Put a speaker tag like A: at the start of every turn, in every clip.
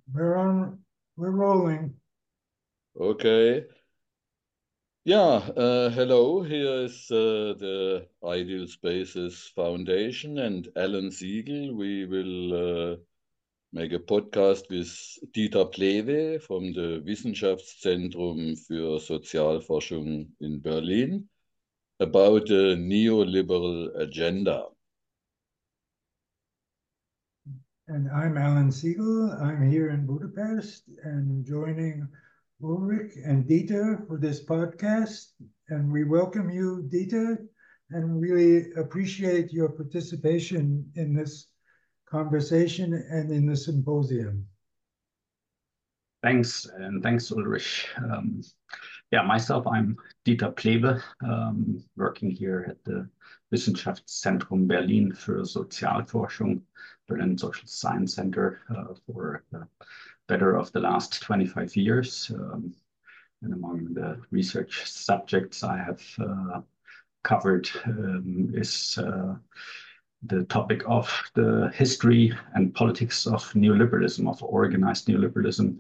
A: We're on, we're rolling.
B: Okay. Yeah, hello. Here is the Ideal Spaces Foundation and Alan Siegel. We will make a podcast with Dieter Plewe from the Wissenschaftszentrum für Sozialforschung in Berlin about the neoliberal agenda.
A: And I'm Alan Siegel. I'm here in Budapest and joining Ulrich and Dieter for this podcast. And we welcome you, Dieter, and really appreciate your participation in this conversation and in the symposium.
C: Thanks, and thanks, Ulrich. Myself, I'm Dieter Plewe, working here at the Wissenschaftszentrum Berlin für Sozialforschung, Berlin Social Science Center, for the better of the last 25 years. And among the research subjects I have covered is the topic of the history and politics of neoliberalism, of organized neoliberalism.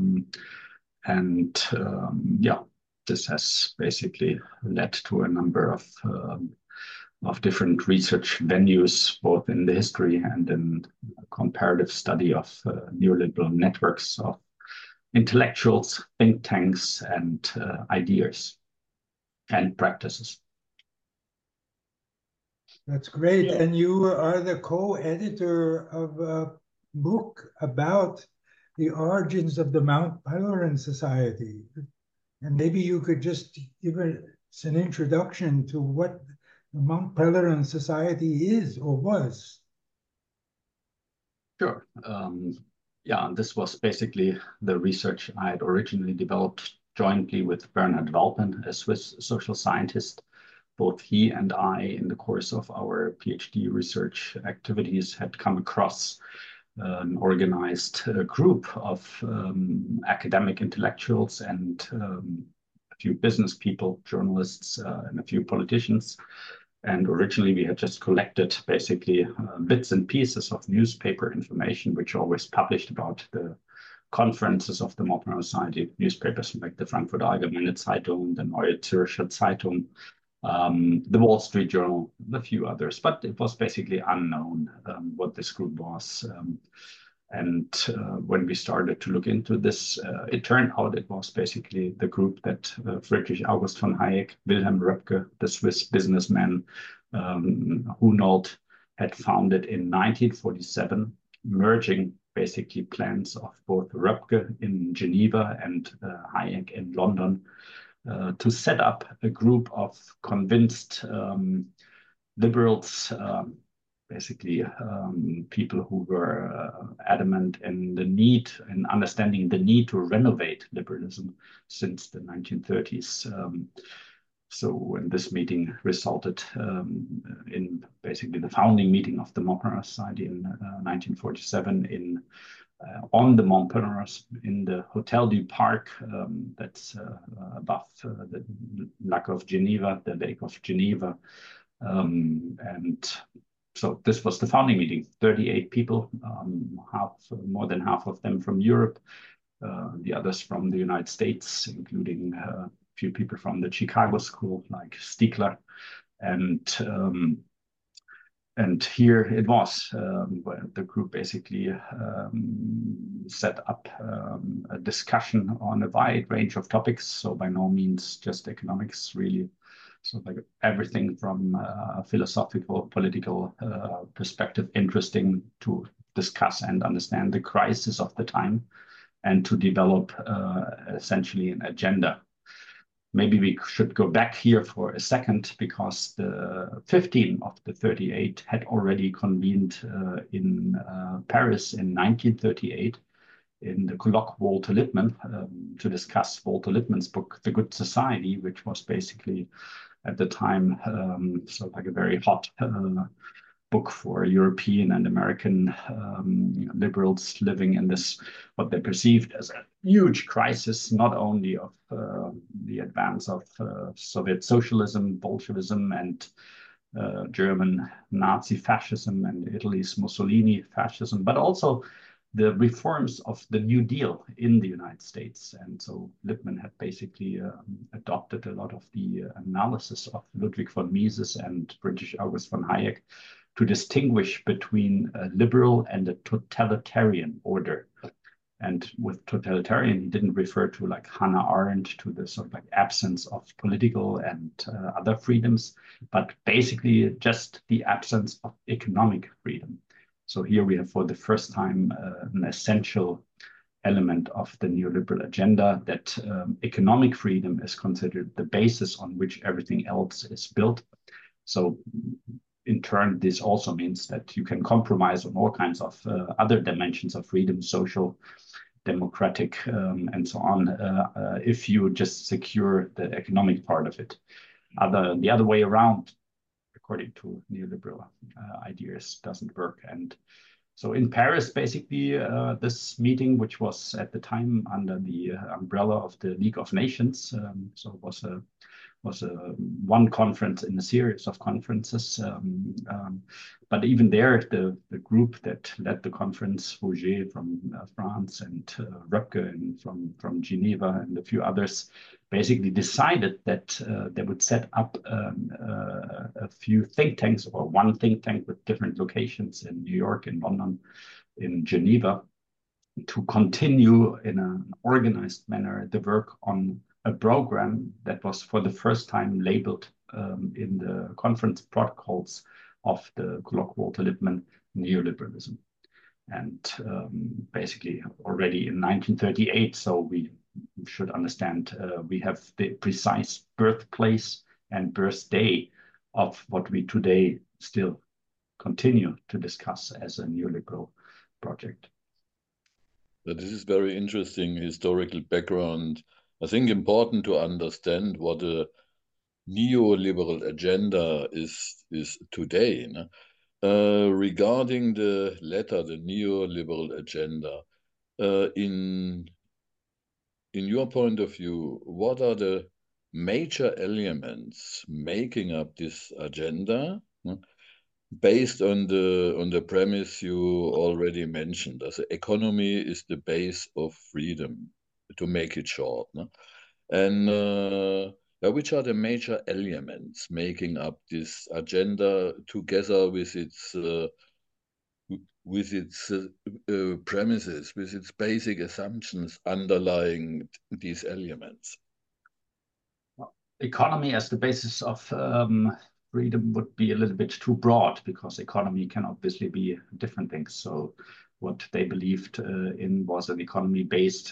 C: This has basically led to a number of different research venues, both in the history and in comparative study of neoliberal networks of intellectuals, think tanks, and ideas and practices.
A: That's great. And you are the co-editor of a book about the origins of the Mount Pelerin Society. And maybe you could just give us an introduction to what the Mount Pelerin Society is or was.
C: Sure. This was basically the research I had originally developed jointly with Bernhard Walpen, a Swiss social scientist. Both he and I, in the course of our PhD research activities, had come across an organized group of academic intellectuals and a few business people, journalists, and a few politicians. And originally we had just collected basically bits and pieces of newspaper information, which always published about the conferences of the Mont Pelerin Society, newspapers like the Frankfurter Allgemeine Zeitung, the Neue Zürcher Zeitung, the Wall Street Journal, a few others, but it was basically unknown what this group was. When we started to look into this, it turned out it was basically the group that Friedrich August von Hayek, Wilhelm Röpke, the Swiss businessman Hunold, had founded in 1947, merging basically plans of both Röpke in Geneva and Hayek in London, to set up a group of convinced liberals, basically people who were adamant in understanding the need to renovate liberalism since the 1930s. When this meeting resulted in basically the founding meeting of the Mont Pelerin Society in 1947 on the Mont Pelerin in the Hotel du Parc, that's above the Lake of Geneva, So this was the founding meeting, 38 people, more than half of them from Europe, the others from the United States, including a few people from the Chicago School, like Stiegler. And here it was, where the group basically set up a discussion on a wide range of topics. So by no means just economics, really. So like everything from a philosophical, political perspective, interesting to discuss and understand the crisis of the time and to develop essentially an agenda. Maybe we should go back here for a second, because the 15 of the 38 had already convened in Paris in 1938 in the colloque Walter Lippmann to discuss Walter Lippmann's book, The Good Society, which was basically at the time like a very hot book for European and American liberals living in this, what they perceived as a huge crisis, not only of the advance of Soviet socialism, Bolshevism, and German Nazi fascism and Italy's Mussolini fascism, but also the reforms of the New Deal in the United States. And so Lippmann had basically adopted a lot of the analysis of Ludwig von Mises and British August von Hayek to distinguish between a liberal and a totalitarian order. And with totalitarian, he didn't refer to like Hannah Arendt, to the sort of like absence of political and other freedoms, but basically just the absence of economic freedom. So here we have for the first time an essential element of the neoliberal agenda, that economic freedom is considered the basis on which everything else is built. So in turn, this also means that you can compromise on all kinds of other dimensions of freedom, social, democratic, and so on, if you just secure the economic part of it. The other way around, according to neoliberal ideas, doesn't work. And so in Paris, basically, this meeting, which was at the time under the umbrella of the League of Nations, so it was one conference in a series of conferences. But even there, the group that led the conference, Roger from France and Röpke from Geneva and a few others, basically decided that they would set up a few think tanks, or one think tank with different locations in New York, in London, in Geneva, to continue in an organized manner the work on a program that was for the first time labeled in the conference protocols of the colloquial Walter Lippmann neoliberalism. And basically already in 1938, so we should understand, we have the precise birthplace and birthday of what we today still continue to discuss as a neoliberal project.
B: This is very interesting historical background. I think important to understand what a neoliberal agenda is today. Regarding the latter, the neoliberal agenda, in your point of view, what are the major elements making up this agenda, based on the premise you already mentioned, as the economy is the base of freedom, to make it short, and which are the major elements making up this agenda, together with its premises, with its basic assumptions underlying these elements?
C: Economy as the basis of freedom would be a little bit too broad, because economy can obviously be different things. So what they believed in was an economy based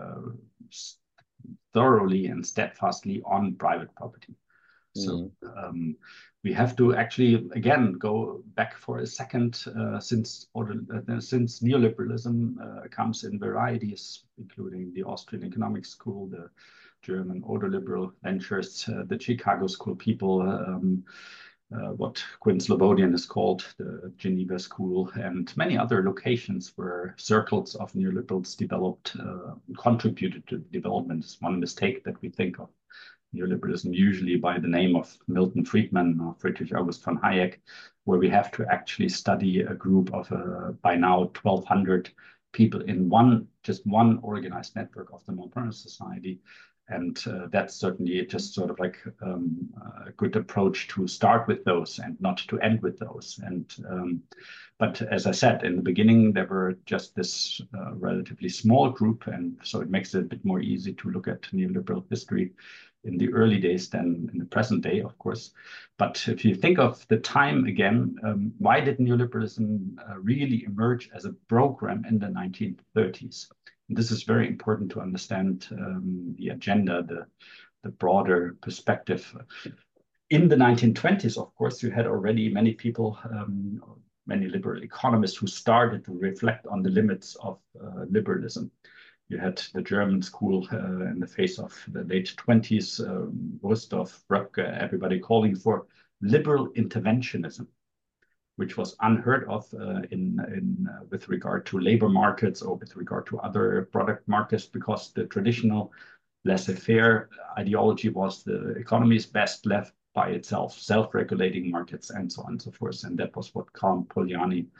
C: thoroughly and steadfastly on private property. So we have to actually, again, go back for a second, since neoliberalism comes in varieties, including the Austrian Economic School, the German ordoliberal ventures, the Chicago School people, what Quinn Slobodian is called, the Geneva School, and many other locations where circles of neoliberals developed, contributed to development. Is one mistake that we think of neoliberalism usually by the name of Milton Friedman or Friedrich August von Hayek, where we have to actually study a group of by now 1,200 people in just one organized network of the Montparnasse Society. And that's certainly just sort of like a good approach to start with those and not to end with those. And but as I said, in the beginning, there were just this relatively small group. And so it makes it a bit more easy to look at neoliberal history in the early days than in the present day, of course. But if you think of the time again, why did neoliberalism really emerge as a program in the 1930s? This is very important to understand the agenda, the broader perspective. In the 1920s, of course, you had already many people, many liberal economists who started to reflect on the limits of liberalism. You had the German school in the face of the late 20s, Rostow, Röpke, everybody calling for liberal interventionism, which was unheard of with regard to labor markets or with regard to other product markets, because the traditional laissez-faire ideology was the economy is best left by itself, self-regulating markets, and so on and so forth. And that was what Carl Polanyi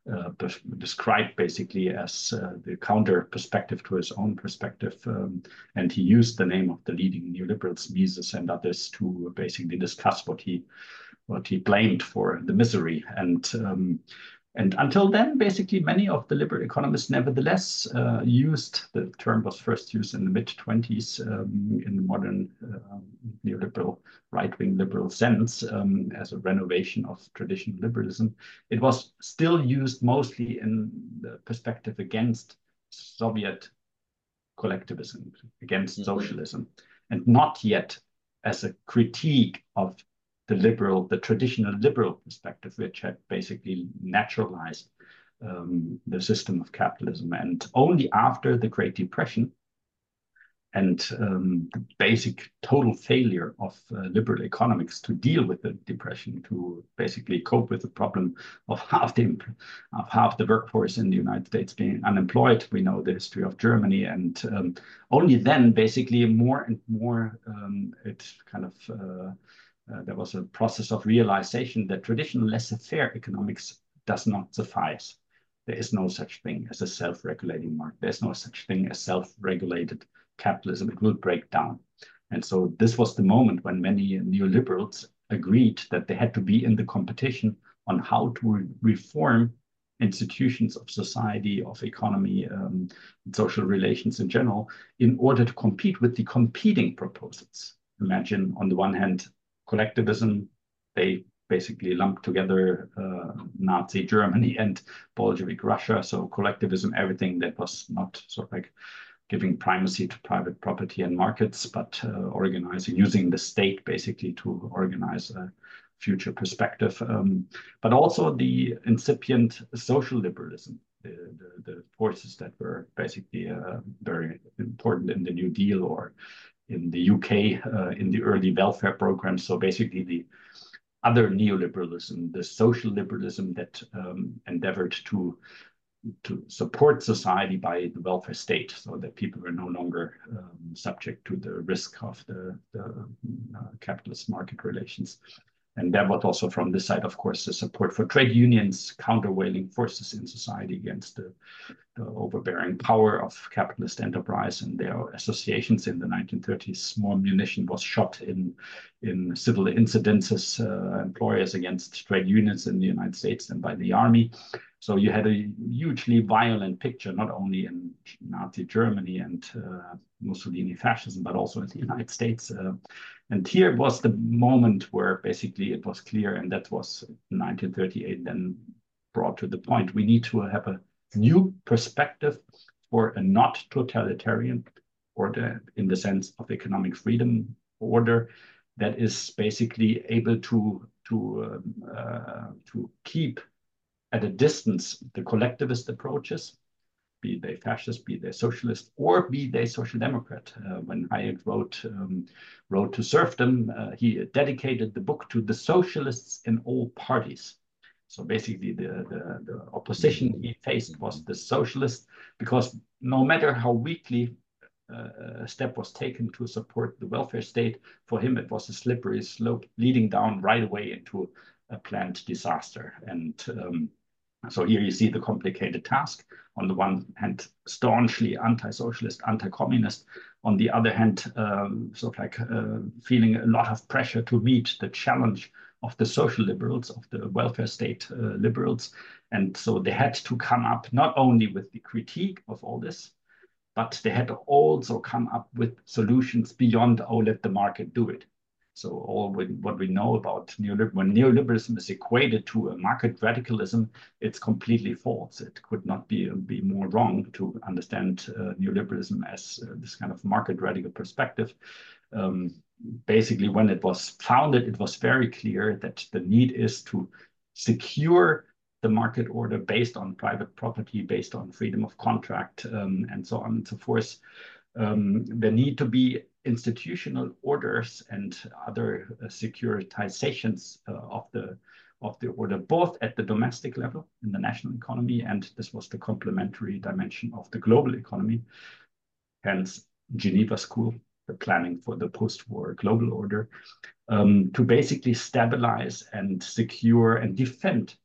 C: described basically as the counter perspective to his own perspective. And he used the name of the leading neoliberals, Mises and others, to basically discuss what he blamed for the misery. And until then, basically, many of the liberal economists nevertheless used, the term was first used in the mid-20s in the modern neoliberal, right-wing liberal sense as a renovation of traditional liberalism. It was still used mostly in the perspective against Soviet collectivism, against socialism, and not yet as a critique of the traditional liberal perspective, which had basically naturalized the system of capitalism. And only after the Great Depression and the basic total failure of liberal economics to deal with the depression, to basically cope with the problem of half the workforce in the United States being unemployed. We know the history of Germany, and only then, basically, more and more, it kind of there was a process of realization that traditional laissez-faire economics does not suffice. There is no such thing as a self-regulating market. There's no such thing as self-regulated capitalism. It will break down. And so this was the moment when many neoliberals agreed that they had to be in the competition on how to reform institutions of society, of economy, social relations in general, in order to compete with the competing proposals. Imagine, on the one hand, collectivism. They basically lumped together Nazi Germany and Bolshevik Russia. So collectivism, everything that was not sort of like giving primacy to private property and markets, but organizing, using the state basically to organize a future perspective. But also the incipient social liberalism, the forces that were basically very important in the New Deal, or in the UK in the early welfare programs. So basically the other neoliberalism, the social liberalism that endeavored to support society by the welfare state, so that people were no longer subject to the risk of the capitalist market relations. And there was also from this side, of course, the support for trade unions, countervailing forces in society against the overbearing power of capitalist enterprise and their associations. In the 1930s, more munition was shot in civil incidences, employers against trade unions in the United States than by the army. So you had a hugely violent picture, not only in Nazi Germany and Mussolini fascism, but also in the United States. And here was the moment where basically it was clear, and that was 1938, then brought to the point, we need to have a new perspective for a not totalitarian order in the sense of economic freedom order that is basically able to keep at a distance the collectivist approaches, be they fascist, be they socialist, or be they social democrat. When Hayek wrote Road to Serfdom, he dedicated the book to the socialists in all parties. So basically the opposition he faced was the socialist, because no matter how weakly a step was taken to support the welfare state, for him it was a slippery slope leading down right away into a planned disaster. And so here you see the complicated task. On the one hand, staunchly anti-socialist, anti-communist. On the other hand, sort of like feeling a lot of pressure to meet the challenge of the social liberals, of the welfare state liberals. And so they had to come up not only with the critique of all this, but they had to also come up with solutions beyond, oh, let the market do it. So what we know about neoliberalism, when neoliberalism is equated to a market radicalism, it's completely false. It could not be more wrong to understand neoliberalism as this kind of market radical perspective. Basically, when it was founded, it was very clear that the need is to secure the market order based on private property, based on freedom of contract, and so on and so forth. There need to be institutional orders and other securitizations of the order, both at the domestic level in the national economy, and this was the complementary dimension of the global economy. Hence, Geneva School, the planning for the post-war global order, to basically stabilize and secure and defend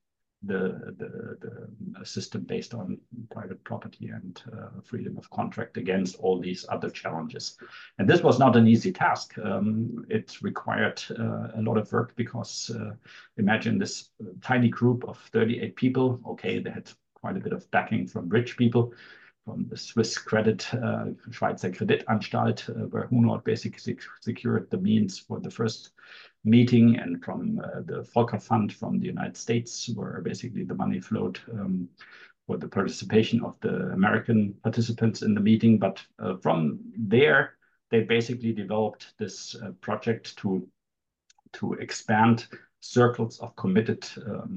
C: the system based on private property and freedom of contract against all these other challenges. And this was not an easy task. It required a lot of work because imagine this tiny group of 38 people. Okay, they had quite a bit of backing from rich people, from the Swiss Credit, Schweizer Kreditanstalt, where Hunort basically secured the means for the first meeting, and from the Volcker Fund from the United States, where basically the money flowed for the participation of the American participants in the meeting. But from there, they basically developed this project to expand circles of committed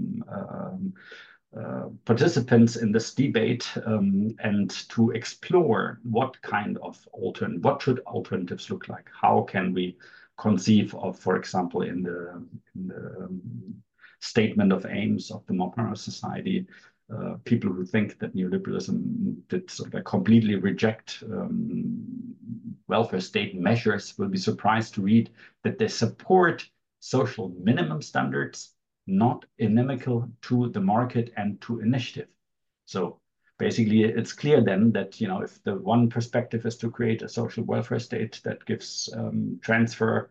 C: participants in this debate, and to explore what kind of what should alternatives look like? How can we conceive of, for example, in the statement of aims of the Montparnasse Society, people who think that neoliberalism did sort of completely reject welfare state measures will be surprised to read that they support social minimum standards, not inimical to the market and to initiative. So basically, it's clear then that, you know, if the one perspective is to create a social welfare state that gives transfer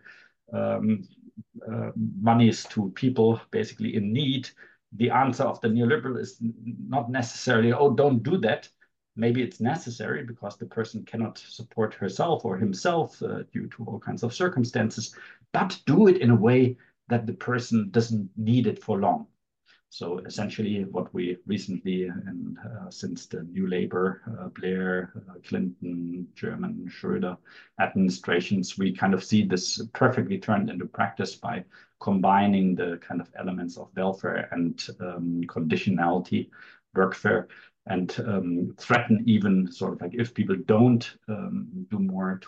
C: monies to people basically in need, the answer of the neoliberal is not necessarily, oh, don't do that. Maybe it's necessary because the person cannot support herself or himself due to all kinds of circumstances, but do it in a way that the person doesn't need it for long. So essentially what we recently, and since the New Labour, Blair, Clinton, German, Schröder administrations, we kind of see this perfectly turned into practice by combining the kind of elements of welfare and conditionality, workfare, and threaten even sort of like if people don't do more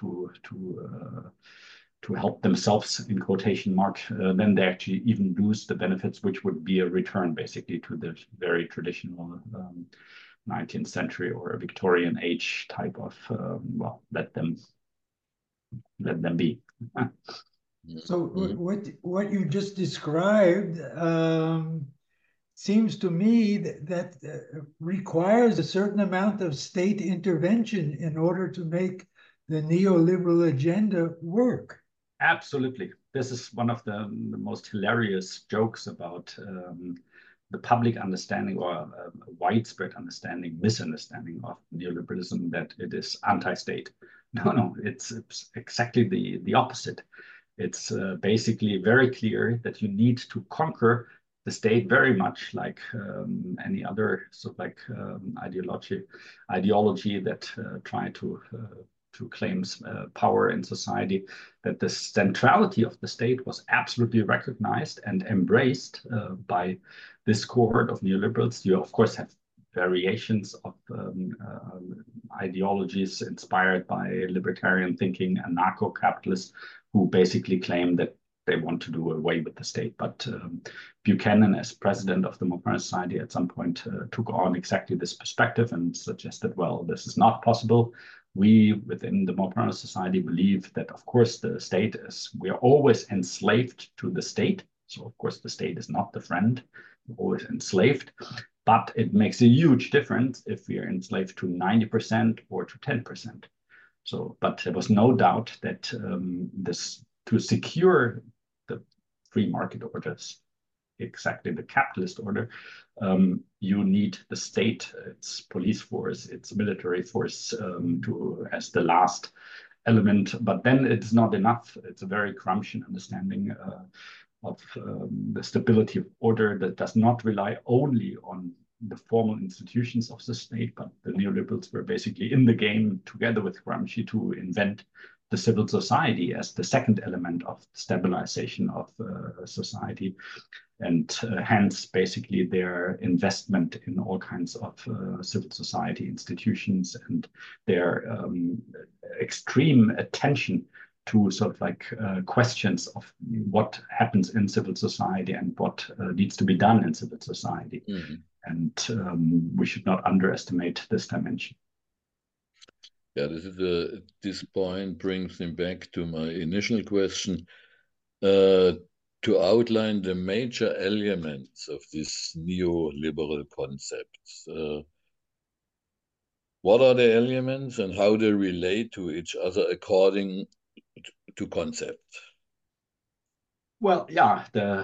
C: to help themselves, in quotation mark, then they actually even lose the benefits, which would be a return basically to the very traditional 19th century or Victorian age type of, well, let them be.
A: So what you just described seems to me that requires a certain amount of state intervention in order to make the neoliberal agenda work.
C: Absolutely. This is one of the most hilarious jokes about the public understanding or widespread understanding, misunderstanding of neoliberalism, that it is anti-state. No, it's exactly the opposite. It's basically very clear that you need to conquer the state, very much like any other sort of like ideology that try to claims power in society, that the centrality of the state was absolutely recognized and embraced by this cohort of neoliberals. You, of course, have variations of ideologies inspired by libertarian thinking, anarcho-capitalists, who basically claim that they want to do away with the state. But Buchanan, as president of the Montparnasse Society, at some point took on exactly this perspective and suggested, well, this is not possible. We, within the Montparnasse Society, believe that, of course, the state is, we are always enslaved to the state. So, of course, the state is not the friend, we're always enslaved. But it makes a huge difference if we are enslaved to 90% or to 10%. So, but there was no doubt that this, to secure the free market orders, exactly the capitalist order, you need the state, its police force, its military force as the last element. But then it's not enough. It's a very Gramscian understanding of the stability of order that does not rely only on the formal institutions of the state, but the neoliberals were basically in the game together with Gramsci to invent the civil society as the second element of stabilization of society. And hence, basically, their investment in all kinds of civil society institutions and their extreme attention to sort of like questions of what happens in civil society and what needs to be done in civil society. Mm-hmm. And we should not underestimate this dimension.
B: Yeah, this point brings me back to my initial question. to outline the major elements of this neoliberal concepts. What are the elements and how they relate to each other according to concept?
C: Well, yeah,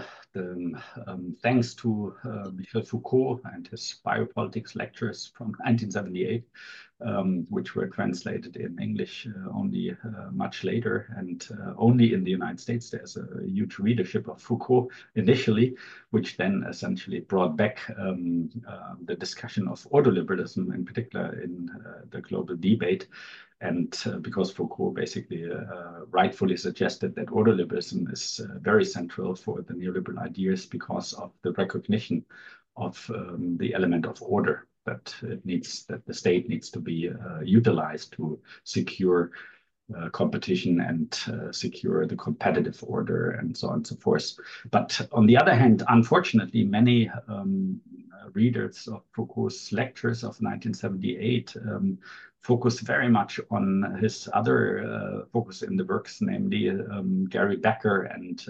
C: thanks to Michel Foucault and his biopolitics lectures from 1978, which were translated in English only much later, and only in the United States there's a huge readership of Foucault initially, which then essentially brought back the discussion of ordoliberalism, in particular in the global debate. And because Foucault basically rightfully suggested that ordoliberalism is very central for the neoliberal ideas because of the recognition of the element of order, that the state needs to be utilized to secure competition and secure the competitive order and so on and so forth. But on the other hand, unfortunately, many readers of Foucault's lectures of 1978 focus very much on his other focus in the works, namely Gary Becker and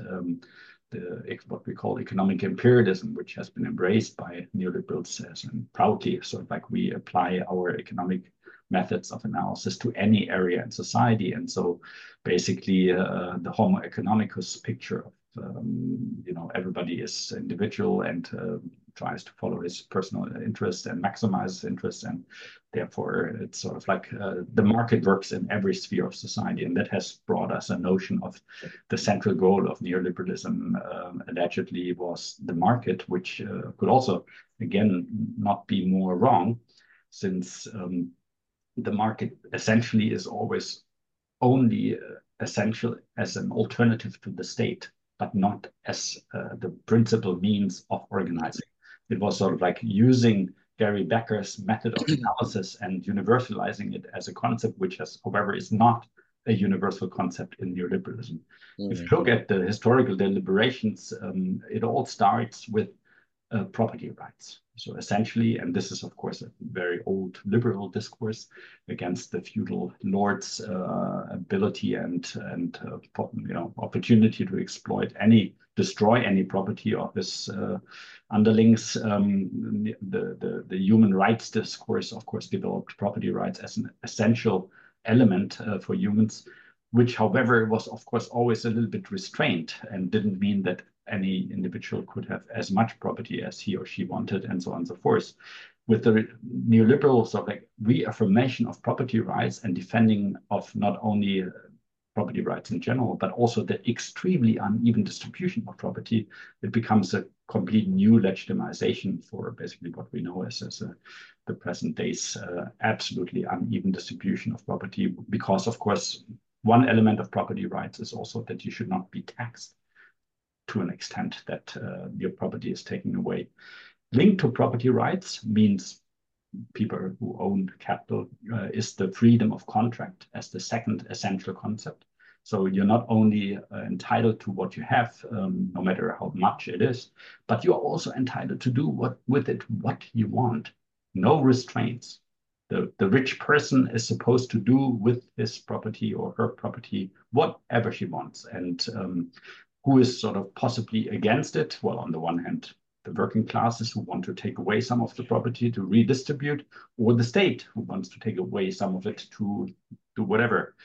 C: what we call economic imperialism, which has been embraced by neoliberals as proudly, sort of like we apply our economic methods of analysis to any area in society. And so basically the Homo economicus picture of, everybody is individual and tries to follow his personal interests and maximize his interests. And therefore, it's sort of like the market works in every sphere of society. And that has brought us a notion of the central goal of neoliberalism allegedly was the market, which could also, again, not be more wrong, since the market essentially is always only essential as an alternative to the state, but not as the principal means of organizing. It was sort of like using Gary Becker's method of analysis and universalizing it as a concept, which has, however, is not a universal concept in neoliberalism. If you look at the historical deliberations, it all starts with property rights. So essentially, and this is of course a very old liberal discourse against the feudal lord's ability and opportunity to destroy any property of his underlings. The human rights discourse, of course, developed property rights as an essential element for humans, which, however, was of course always a little bit restrained and didn't mean that any individual could have as much property as he or she wanted, and so on and so forth. With the neoliberal sort of like reaffirmation of property rights and defending of not only property rights in general, but also the extremely uneven distribution of property, it becomes a complete new legitimization for basically what we know as the present day's absolutely uneven distribution of property. Because, of course, one element of property rights is also that you should not be taxed to an extent that your property is taken away. Linked to property rights means people who own capital is the freedom of contract as the second essential concept. So you're not only entitled to what you have, no matter how much it is, but you're also entitled to do with it what you want. No restraints. The rich person is supposed to do with his property or her property whatever she wants. And who is sort of possibly against it? Well, on the one hand, the working classes who want to take away some of the property to redistribute, or the state who wants to take away some of it to do whatever.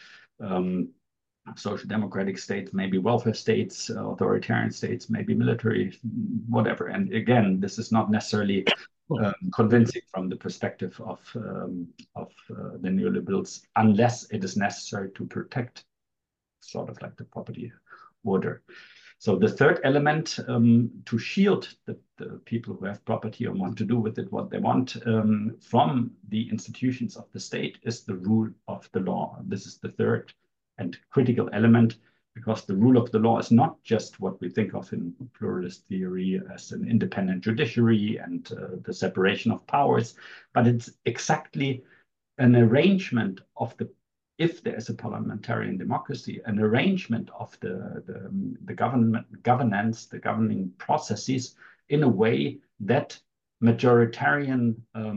C: Social democratic states, maybe welfare states, authoritarian states, maybe military, whatever. And again, this is not necessarily convincing from the perspective of the neoliberals, unless it is necessary to protect sort of like the property order. So the third element, to shield the people who have property or want to do with it what they want from the institutions of the state, is the rule of the law. This is the third and critical element, because the rule of the law is not just what we think of in pluralist theory as an independent judiciary and the separation of powers, but it's exactly an arrangement of if there is a parliamentarian democracy, an arrangement of the governance, the governing processes in a way that majoritarian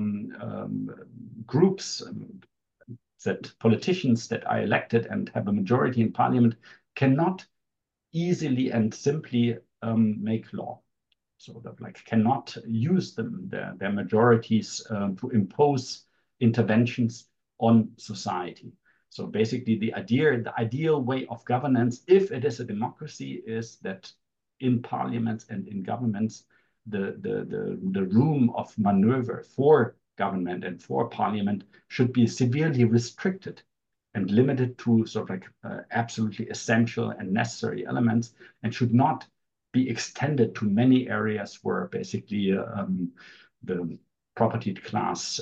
C: groups, that politicians that are elected and have a majority in parliament cannot easily and simply make law. So that like cannot use them, their majorities to impose interventions on society. So basically the ideal way of governance, if it is a democracy, is that in parliaments and in governments, the room of maneuver for government and for parliament should be severely restricted and limited to sort of like absolutely essential and necessary elements, and should not be extended to many areas where basically the propertied class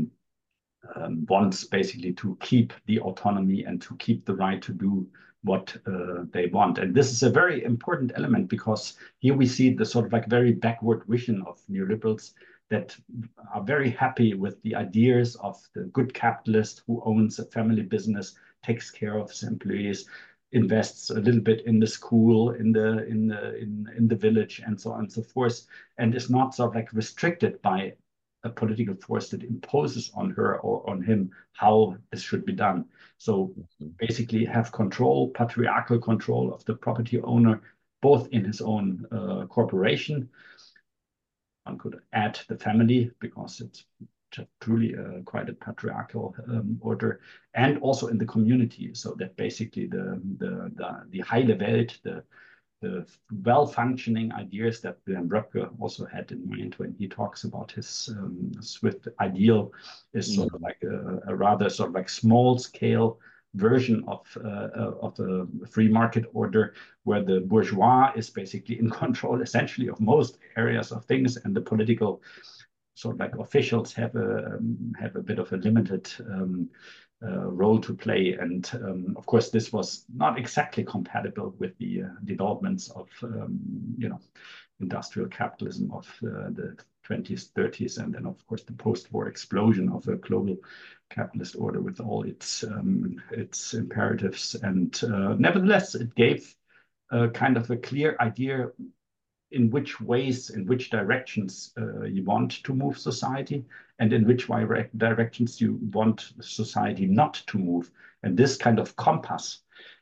C: wants basically to keep the autonomy and to keep the right to do what they want. And this is a very important element, because here we see the sort of like very backward vision of neoliberals that are very happy with the ideas of the good capitalist who owns a family business, takes care of his employees, invests a little bit in the school, in the village, and so on and so forth, and is not sort of like restricted by a political force that imposes on her or on him how this should be done. So basically have control, patriarchal control of the property owner, both in his own corporation. One could add the family, because it's truly quite a patriarchal order, and also in the community, so that basically the heile Welt, the well-functioning ideas that Wilhelm Röpke also had in mind when he talks about his Swift ideal, is sort of like a rather sort of like small-scale version of a free market order, where the bourgeois is basically in control essentially of most areas of things, and the political sort of like officials have a bit of a limited role to play. And of course, this was not exactly compatible with the developments of industrial capitalism of the 20s, 30s, and then of course the post-war explosion of a global capitalist order with all its imperatives. And nevertheless, it gave kind of a clear idea in which ways, in which directions you want to move society, and in which directions you want society not to move. And this kind of compass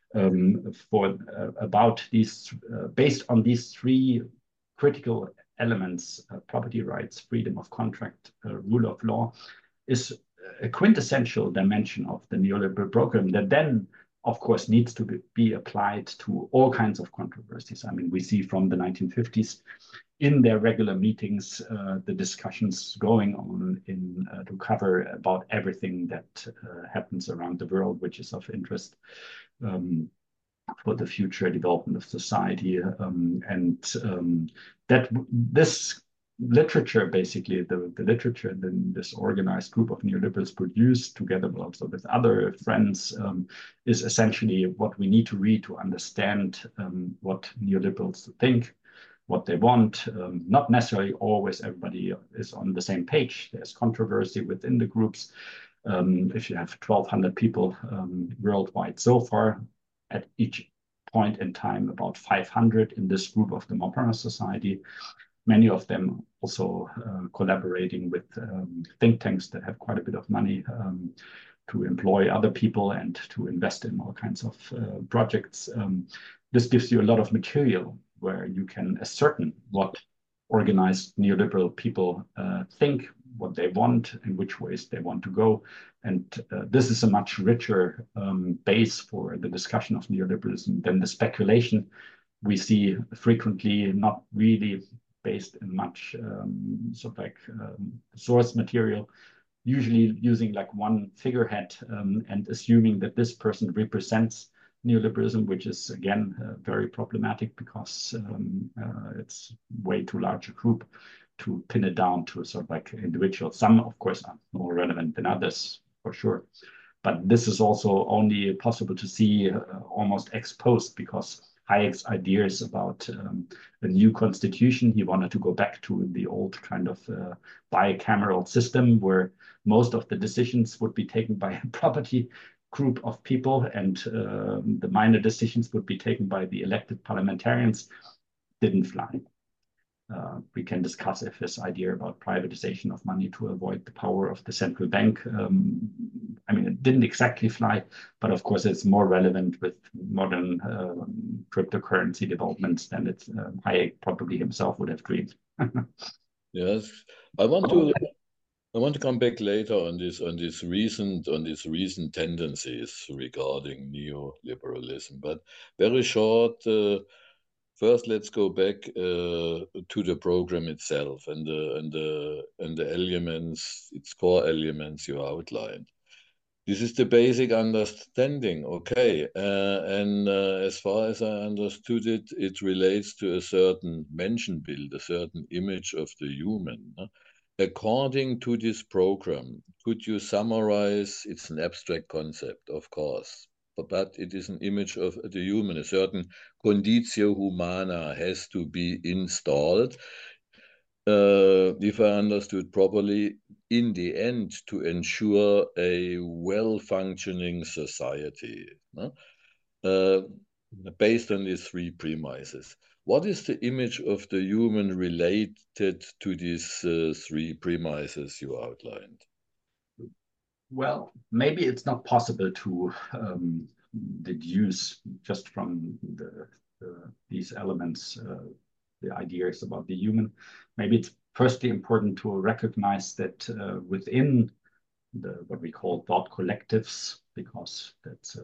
C: about these, based on these three critical elements, property rights, freedom of contract, rule of law, is a quintessential dimension of the neoliberal program that then, of course, needs to be applied to all kinds of controversies. I mean, we see from the 1950s in their regular meetings, the discussions going on to cover about everything that happens around the world, which is of interest for the future development of society. That this literature, basically the literature that this organized group of neoliberals produced together also with other friends, is essentially what we need to read to understand what neoliberals think, what they want. Not necessarily always everybody is on the same page. There's controversy within the groups. If you have 1,200 people worldwide so far, at each point in time about 500 in this group of the Montparnasse Society, many of them also collaborating with think tanks that have quite a bit of money to employ other people and to invest in all kinds of projects. This gives you a lot of material where you can ascertain what organized neoliberal people think, what they want, in which ways they want to go. And this is a much richer base for the discussion of neoliberalism than the speculation we see frequently, not really based in much sort of like source material, usually using like one figurehead and assuming that this person represents neoliberalism, which is again very problematic, because it's way too large a group to pin it down to sort of like individuals. Some, of course, are more relevant than others, for sure. But this is also only possible to see almost ex post, because Hayek's ideas about a new constitution, he wanted to go back to the old kind of bicameral system where most of the decisions would be taken by a property group of people, and the minor decisions would be taken by the elected parliamentarians. Didn't fly. We can discuss if this idea about privatization of money to avoid the power of the central bank, I mean, it didn't exactly fly, but of course it's more relevant with modern cryptocurrency developments than Hayek probably himself would have dreamed.
B: Yes, I want to come back later on these recent tendencies regarding neoliberalism. But very short, first let's go back to the program itself and the elements, its core elements you outlined. This is the basic understanding, okay. And as far as I understood it, it relates to a certain Menschenbild, a certain image of the human. According to this program, could you summarize? It's an abstract concept, of course, but it is an image of the human. A certain conditio humana has to be installed, if I understood properly, in the end to ensure a well-functioning society, based on these three premises. What is the image of the human related to these three premises you outlined?
C: Well, maybe it's not possible to deduce just from these elements the ideas about the human. Maybe it's firstly important to recognize that within what we call thought collectives, because that's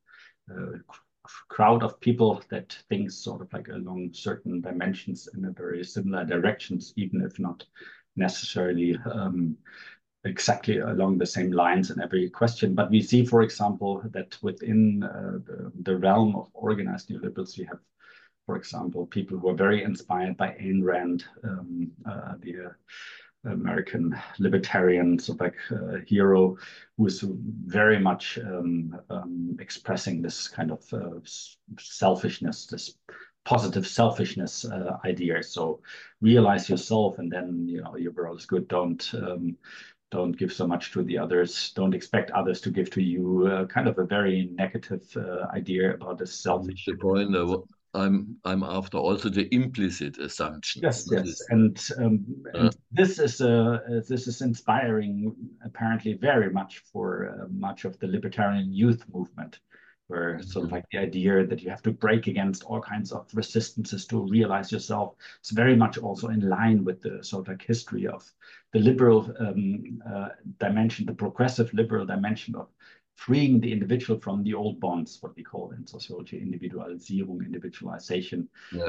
C: a crowd of people that thinks sort of like along certain dimensions in a very similar directions, even if not necessarily exactly along the same lines in every question. But we see, for example, that within the realm of organized neoliberals, we have, for example, people who are very inspired by Ayn Rand, the American libertarian sort of like hero, who is very much expressing this kind of selfishness, this positive selfishness idea. So realize yourself, and then your world is good. Don't give so much to the others. Don't expect others to give to you. Kind of a very negative idea about the selfish.
B: The point I'm after also the implicit assumptions.
C: Yes. And this is inspiring apparently very much for much of the libertarian youth movement, where sort of like the idea that you have to break against all kinds of resistances to realize yourself is very much also in line with the sort of like history of the liberal dimension, the progressive liberal dimension of freeing the individual from the old bonds, what we call in sociology Individualisierung, individualization.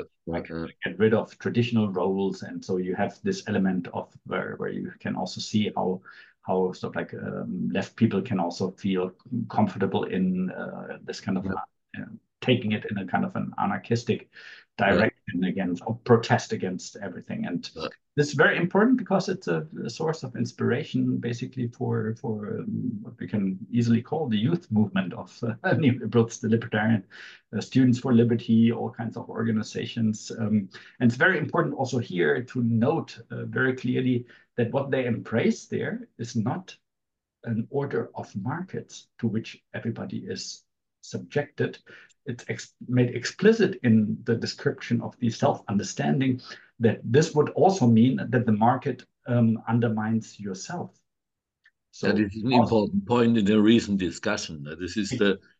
C: Get rid of traditional roles, and so you have this element of where you can also see how sort of like left people can also feel comfortable in this kind of taking it in a kind of an anarchistic direction against, or protest against everything. And this is very important because it's a source of inspiration, basically, for what we can easily call the youth movement of neoliberals, the libertarian Students for Liberty, all kinds of organizations. And it's very important also here to note very clearly that what they embrace there is not an order of markets to which everybody is subjected. It's made explicit in the description of the self-understanding that this would also mean that the market undermines yourself.
B: So that is an important point in the recent discussion. This is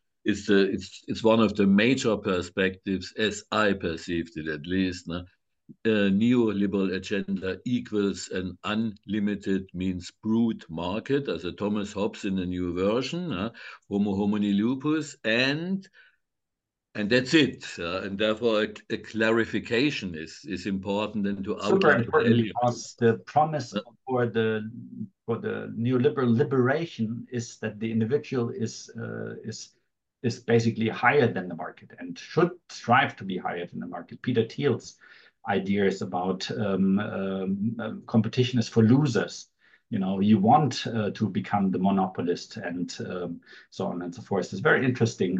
B: it's one of the major perspectives, as I perceived it at least. Neoliberal agenda equals an unlimited means brute market, as a Thomas Hobbes in the new version, Homo homini lupus, and that's it. And therefore, a clarification is important and to outline.
C: Super important, because the promise for the neoliberal liberation is that the individual is basically higher than the market and should strive to be higher than the market. Peter Thiel's ideas about competition is for losers. You want to become the monopolist, and so on and so forth. It's very interesting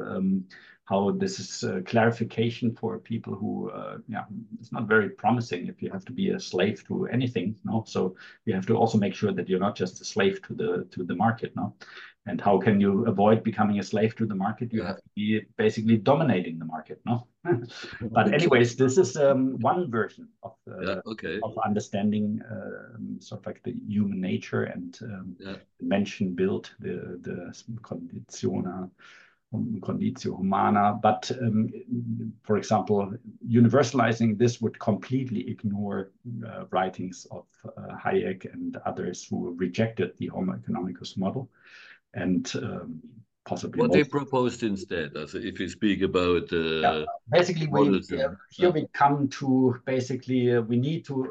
C: how this is clarification for people who, it's not very promising if you have to be a slave to anything. So you have to also make sure that you're not just a slave to the market. And how can you avoid becoming a slave to the market? You have to be basically dominating the market. But anyways, this is one version of understanding sort of like the human nature and Menschenbild, the Konditionen conditio humana. But for example, universalizing this would completely ignore writings of Hayek and others who rejected the Homo economicus model, and possibly
B: what they proposed instead. Also, if you speak about
C: basically
B: models
C: here we come to basically we need to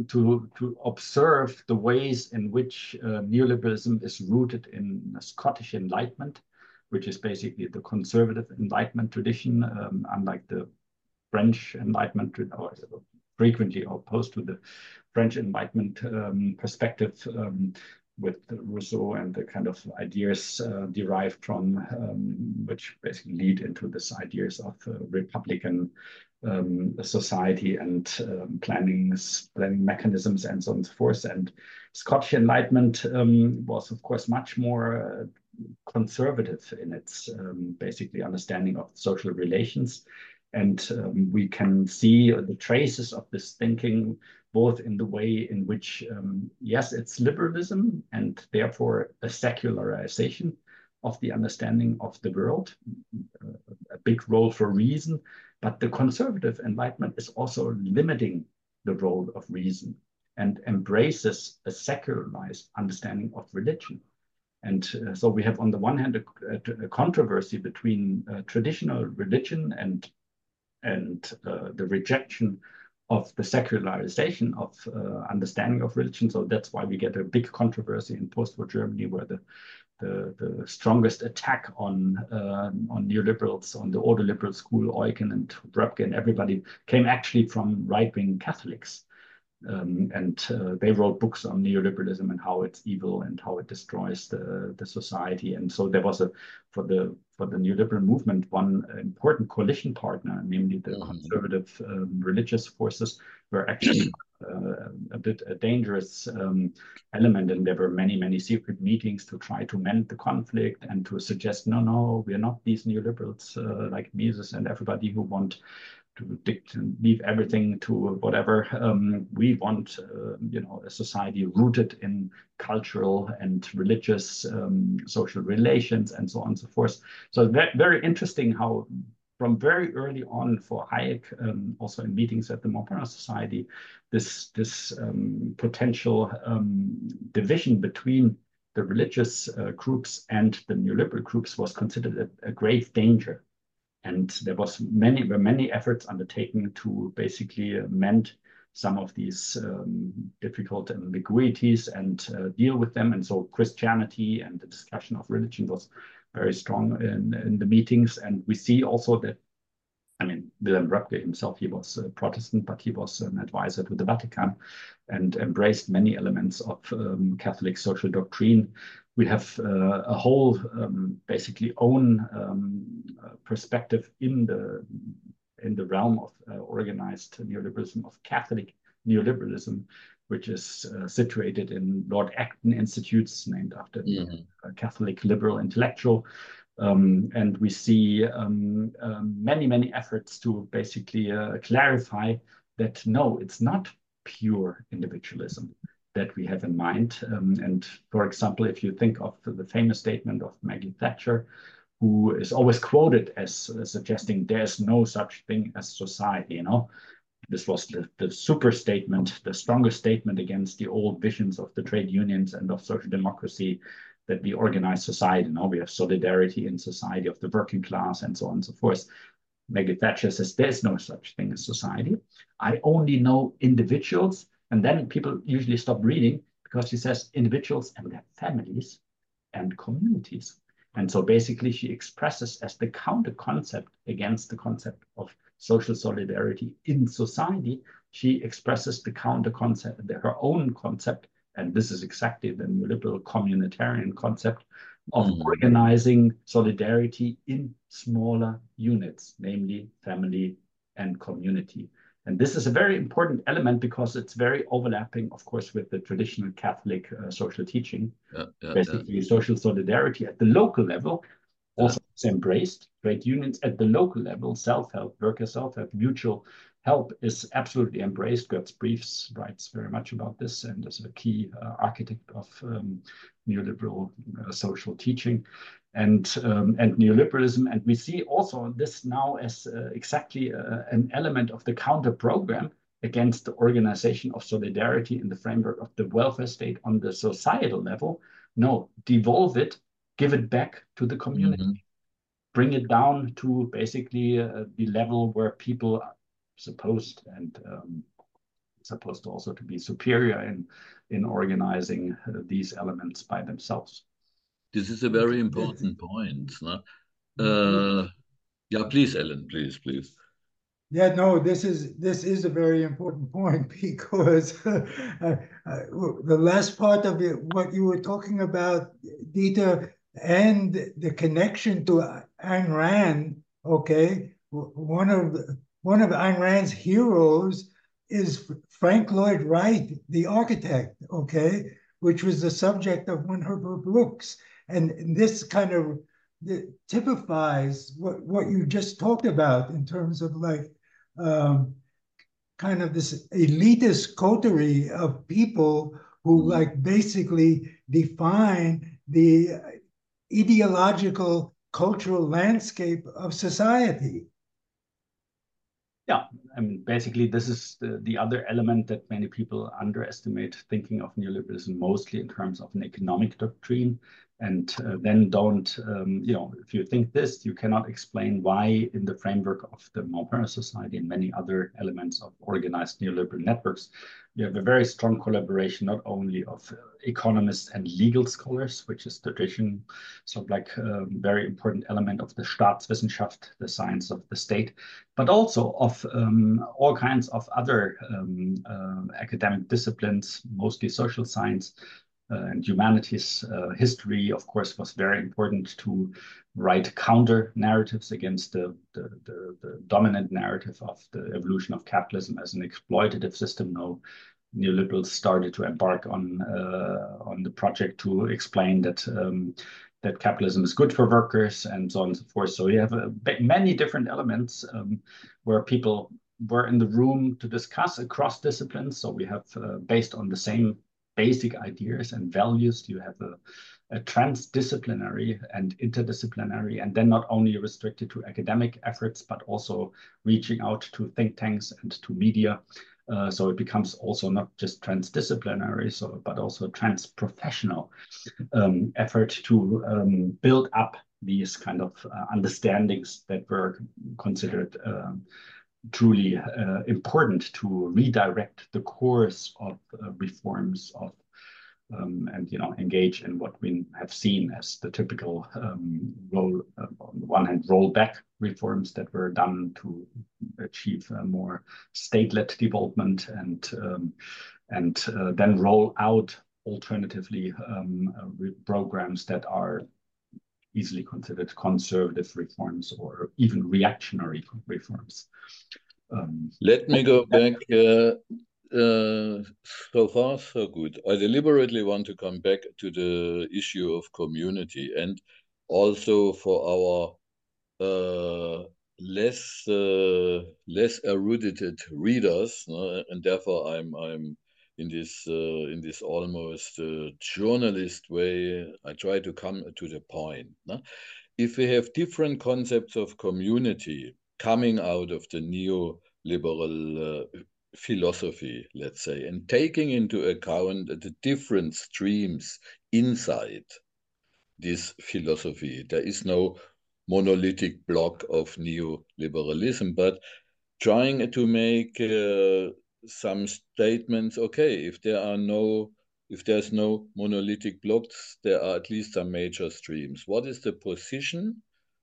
C: observe the ways in which neoliberalism is rooted in the Scottish Enlightenment, which is basically the conservative Enlightenment tradition, unlike the French Enlightenment, or frequently opposed to the French Enlightenment perspective, with Rousseau and the kind of ideas derived from, which basically lead into this ideas of republican society and planning mechanisms and so on and so forth. And Scottish Enlightenment was, of course, much more conservative in its basically understanding of social relations. And we can see the traces of this thinking both in the way in which, yes, it's liberalism and therefore a secularization of the understanding of the world, a big role for reason, but the conservative Enlightenment is also limiting the role of reason and embraces a secularized understanding of religion. And so we have, on the one hand, a controversy between traditional religion and the rejection of the secularization of understanding of religion. So that's why we get a big controversy in post-war Germany, where the strongest attack on neoliberals, on the order liberal school, Eucken and Röpke and everybody, came actually from right-wing Catholics. And they wrote books on neoliberalism and how it's evil and how it destroys the society. And so there was for the neoliberal movement, one important coalition partner, namely the conservative religious forces, were actually a bit a dangerous element. And there were many secret meetings to try to mend the conflict and to suggest, no, we're not these neoliberals like Mises and everybody who want to leave everything to whatever. We want, a society rooted in cultural and religious social relations and so on and so forth. So very interesting how from very early on for Hayek, also in meetings at the Montparnasse Society, this potential division between the religious groups and the neoliberal groups was considered a grave danger. And there were many efforts undertaken to basically mend some of these difficult ambiguities and deal with them. And so Christianity and the discussion of religion was very strong in the meetings. And we see also that, Wilhelm Röpke himself, he was a Protestant, but he was an advisor to the Vatican and embraced many elements of Catholic social doctrine. We have a whole basically own perspective in the realm of organized neoliberalism, of Catholic neoliberalism, which is situated in Lord Acton Institutes, named after a Catholic liberal intellectual. And we see many efforts to basically clarify that no, it's not pure individualism that we have in mind. And for example, if you think of the famous statement of Maggie Thatcher, who is always quoted as suggesting there's no such thing as society, This was the super statement, the strongest statement against the old visions of the trade unions and of social democracy, that we organize society. We have solidarity in society of the working class and so on and so forth. Maggie Thatcher says there's no such thing as society. I only know individuals. And then people usually stop reading because she says individuals and their families and communities. And so basically she expresses as the counter concept against the concept of social solidarity in society, she expresses the counter concept, her own concept, and this is exactly the neoliberal communitarian concept of organizing solidarity in smaller units, namely family and community. And this is a very important element because it's very overlapping, of course, with the traditional Catholic social teaching. Basically, social solidarity at the local level also is embraced. Trade unions at the local level, self-help, worker self-help, mutual help is absolutely embraced. Götz Briefs writes very much about this and is a key architect of neoliberal social teaching and neoliberalism. And we see also this now as exactly an element of the counter program against the organization of solidarity in the framework of the welfare state on the societal level. No, devolve it, give it back to the community, bring it down to basically the level where people are supposed to also to be superior in organizing these elements by themselves.
B: This is a very important point. No? Yeah, please, Ellen, please.
A: Yeah, no, this is a very important point because the last part of it, what you were talking about, Dieter, and the connection to Ayn Rand. Okay, one of Ayn Rand's heroes is Frank Lloyd Wright, the architect. Okay, which was the subject of one of her books, and this kind of typifies what you just talked about in terms of like kind of this elitist coterie of people who like basically define the ideological cultural landscape of society.
C: Yeah, I mean, basically, this is the other element that many people underestimate, thinking of neoliberalism mostly in terms of an economic doctrine. And then don't, if you think this, you cannot explain why in the framework of the Montparnasse Society and many other elements of organized neoliberal networks, you have a very strong collaboration, not only of economists and legal scholars, which is tradition, sort of like a very important element of the Staatswissenschaft, the science of the state, but also of all kinds of other academic disciplines, mostly social science and humanities. History, of course, was very important to write counter narratives against the dominant narrative of the evolution of capitalism as an exploitative system. No, neoliberals started to embark on the project to explain that that capitalism is good for workers and so on and so forth. So you have many different elements where people were in the room to discuss across disciplines. So we have, based on the same basic ideas and values, you have a transdisciplinary and interdisciplinary, and then not only restricted to academic efforts, but also reaching out to think tanks and to media. So it becomes also not just transdisciplinary, but also trans-professional effort to build up these kind of understandings that were considered truly important to redirect the course of reforms of and engage in what we have seen as the typical on the one hand rollback reforms that were done to achieve a more state-led development and then roll out alternatively programs that are easily considered conservative reforms or even reactionary reforms.
B: Let me go back. So far, so good. I deliberately want to come back to the issue of community and also for our less erudited readers, and therefore I'm in this almost journalist way. I try to come to the point. If we have different concepts of community coming out of the neoliberal philosophy, let's say, and taking into account the different streams inside this philosophy. There is no monolithic block of neoliberalism, but trying to make some statements. Okay, if there's no monolithic blocks, there are at least some major streams. What is the position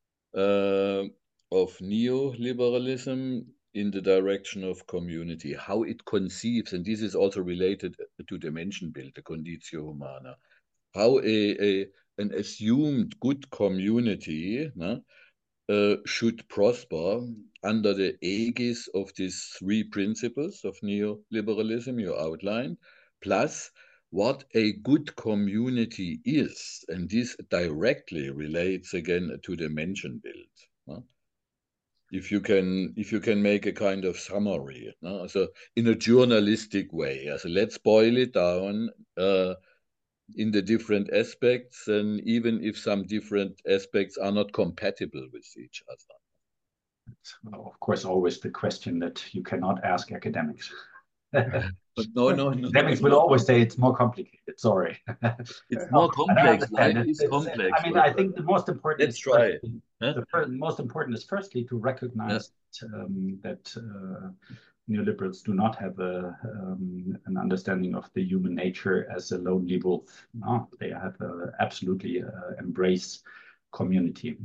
B: of neoliberalism in the direction of community? How it conceives, and this is also related to the Menschenbild, the Conditio Humana. How an assumed good community should prosper under the aegis of these three principles of neoliberalism you outlined, plus what a good community is. And this directly relates again to the Menschenbild. if you can make a kind of summary, no? So in a journalistic way. So let's boil it down in the different aspects, and even if some different aspects are not compatible with each other.
C: It's, of course, always the question that you cannot ask academics.
B: But no.
C: Academics will always say it's more complicated. Sorry.
B: It's more complex. Life is
C: It's,
B: complex.
C: I mean, I think the most important
B: Let's try.
C: most important is firstly to recognize that neoliberals do not have an understanding of the human nature as a lonely wolf. No, they have absolutely embrace community.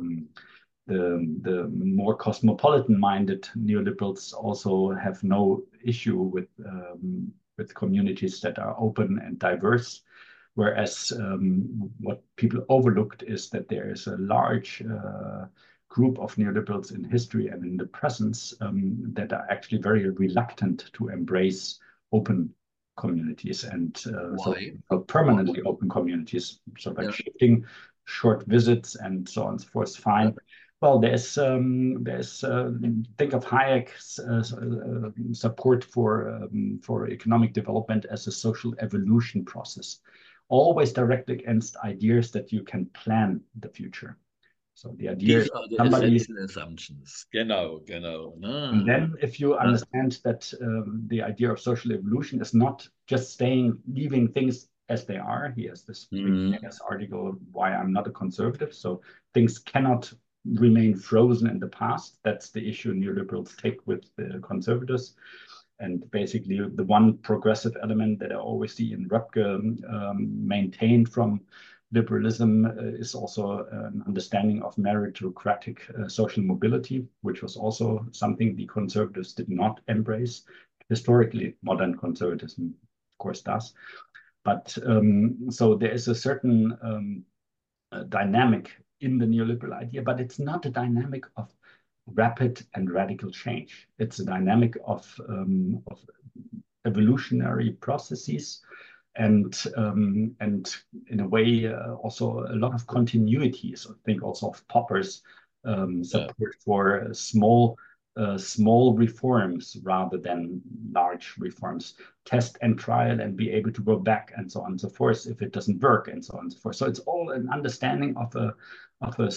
C: The more cosmopolitan-minded neoliberals also have no issue with communities that are open and diverse, whereas what people overlooked is that there is a large group of neoliberals in history and in the present that are actually very reluctant to embrace open communities and so permanently open communities. So like shifting short visits and so on and so forth, fine. Well, there's think of Hayek's support for economic development as a social evolution process, always directed against ideas that you can plan the future. So the idea
B: these are the essential assumptions. Genau.
C: And then if you understand that the idea of social evolution is not just leaving things as they are. He has this famous article, Why I'm Not a Conservative. So things cannot remain frozen in the past. That's the issue neoliberals take with the conservatives. And basically the one progressive element that I always see in Röpke maintained from liberalism is also an understanding of meritocratic social mobility, which was also something the conservatives did not embrace. Historically, modern conservatism, of course, does. But so there is a certain dynamic in the neoliberal idea, but it's not a dynamic of rapid and radical change. It's a dynamic of evolutionary processes and in a way also a lot of continuity. So I think also of Popper's support for small reforms rather than large reforms, test and trial and be able to go back and so on and so forth if it doesn't work and so on and so forth. So it's all an understanding of a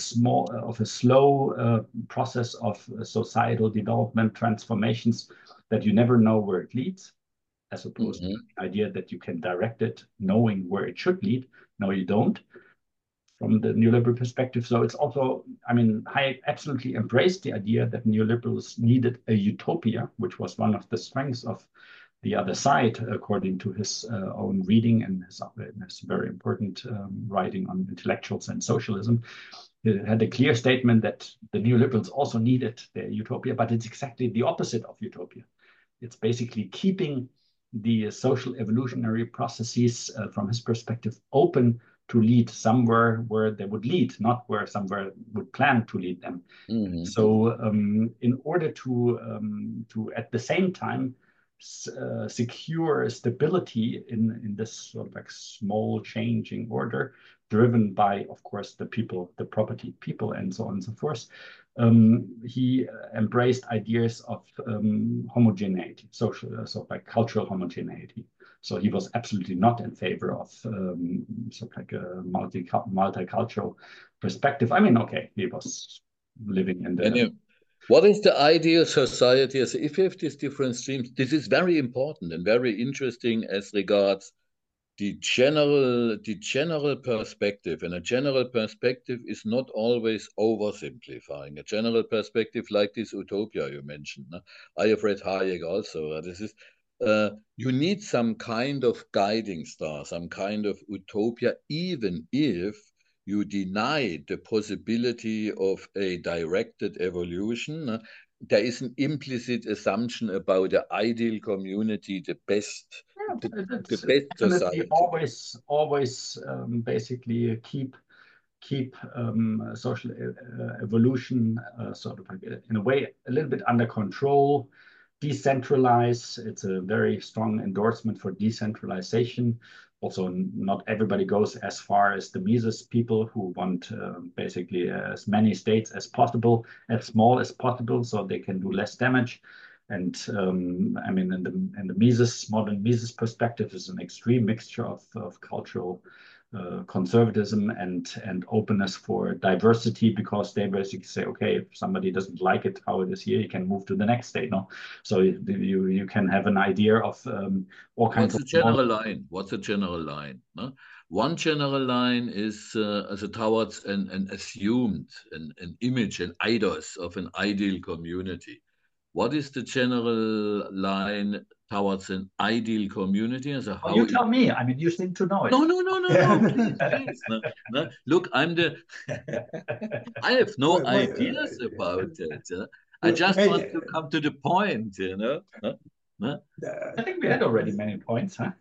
C: slow process of societal development transformations that you never know where it leads, as opposed to the idea that you can direct it knowing where it should lead. No, you don't, from the neoliberal perspective. So it's also, I mean, Hayek absolutely embraced the idea that neoliberals needed a utopia, which was one of the strengths of the other side, according to his own reading and his very important writing on intellectuals and socialism. He had a clear statement that the neoliberals also needed their utopia, but it's exactly the opposite of utopia. It's basically keeping the social evolutionary processes from his perspective open to lead somewhere where they would lead, not where somewhere would plan to lead them. So in order to at the same time secure stability in this sort of like small changing order, driven by, of course, the people, the property people, and so on and so forth. He embraced ideas of homogeneity, social, so like cultural homogeneity. So he was absolutely not in favor of sort of like a multicultural perspective. I mean, okay, he was living in the...
B: What is the ideal society? As if you have these different streams, this is very important and very interesting as regards the general perspective. And a general perspective is not always oversimplifying. A general perspective like this utopia you mentioned. I have read Hayek also. This is you need some kind of guiding star, some kind of utopia, even if you deny the possibility of a directed evolution. There is an implicit assumption about the ideal community, the best society.
C: Always basically keep social evolution sort of in a way a little bit under control, decentralize. It's a very strong endorsement for decentralization. also not everybody goes as far as the Mises people who want basically as many states as possible, as small as possible, so they can do less damage. And I mean, in the Mises, modern Mises perspective is an extreme mixture of cultural conservatism and openness for diversity, because they basically say, okay, if somebody doesn't like it how it is here, you can move to the next state. No, so you can have an idea of all kinds
B: What's the general line? What's the general line? No? One general line is towards an assumed, an image, an eidos of an ideal community. What is the general line towards an ideal community? And so how
C: you tell me. I mean, you seem to know it.
B: No, please. No. Look, I have no ideas about it. I just want to come to the point, you know.
C: I think we had already many points, huh?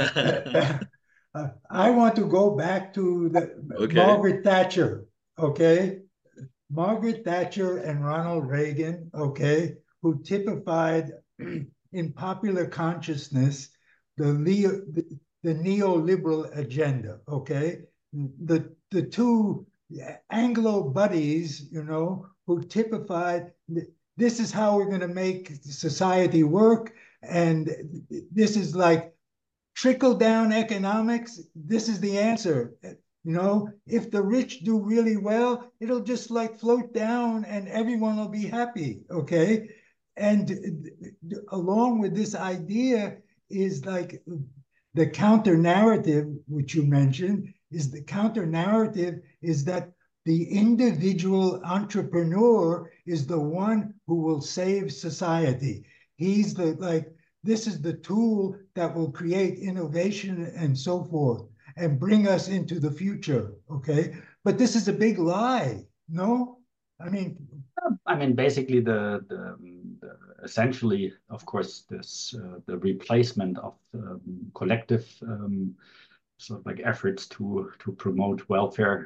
A: I want to go back to Margaret Thatcher, okay? Margaret Thatcher and Ronald Reagan, okay, who typified in popular consciousness the neoliberal agenda, okay? The two Anglo buddies, you know, who typified this is how we're going to make society work, and this is like trickle down economics. This is the answer. You know, if the rich do really well, it'll just like float down and everyone will be happy, okay? And along with this idea is like the counter narrative, which you mentioned, is the counter narrative is that the individual entrepreneur is the one who will save society. He's the like, this is the tool that will create innovation and so forth and bring us into the future, okay? But this is a big lie, no? I mean,
C: basically essentially, of course, this the replacement of collective sort of like efforts to promote welfare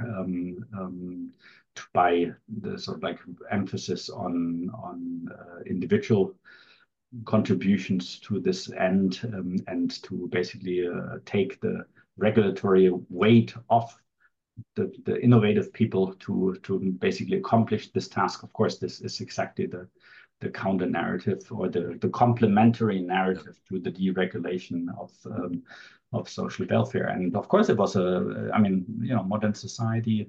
C: by the sort of like emphasis on individual contributions to this end, and to basically take the regulatory weight off the innovative people to basically accomplish this task. Of course, this is exactly the counter narrative or the complementary narrative to the deregulation of social welfare. And of course, it was I mean, you know, modern society,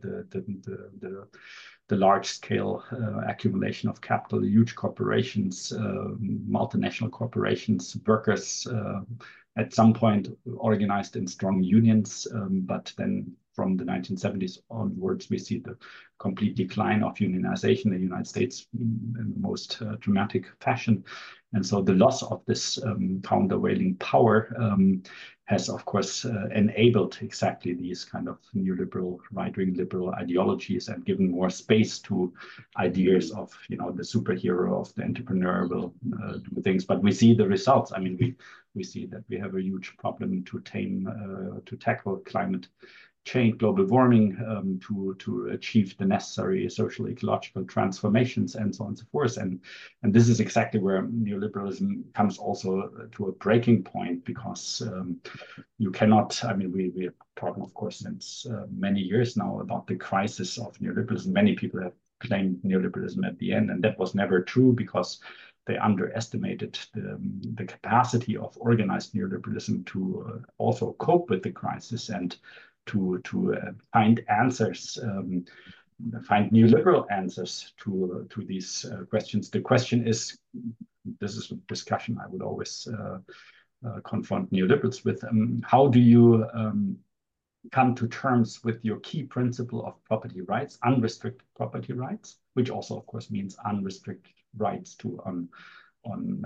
C: the large scale accumulation of capital, huge corporations, multinational corporations, workers at some point organized in strong unions, but then from the 1970s onwards, we see the complete decline of unionization in the United States in the most dramatic fashion. And so the loss of this countervailing power has, of course, enabled exactly these kind of neoliberal, right-wing liberal ideologies and given more space to ideas of, you know, the superhero, of the entrepreneur will do things. But we see the results. I mean, we see that we have a huge problem to tackle climate change, global warming, to achieve the necessary social ecological transformations, and so on and so forth. And this is exactly where neoliberalism comes also to a breaking point, because you cannot, I mean, we are talking, of course, since many years now about the crisis of neoliberalism. Many people have claimed neoliberalism at the end, and that was never true, because they underestimated the capacity of organized neoliberalism to also cope with the crisis and to find answers, find neoliberal answers to these questions. The question is, this is a discussion I would always confront neoliberals with. How do you come to terms with your key principle of property rights, unrestricted property rights, which also, of course, means unrestricted rights to on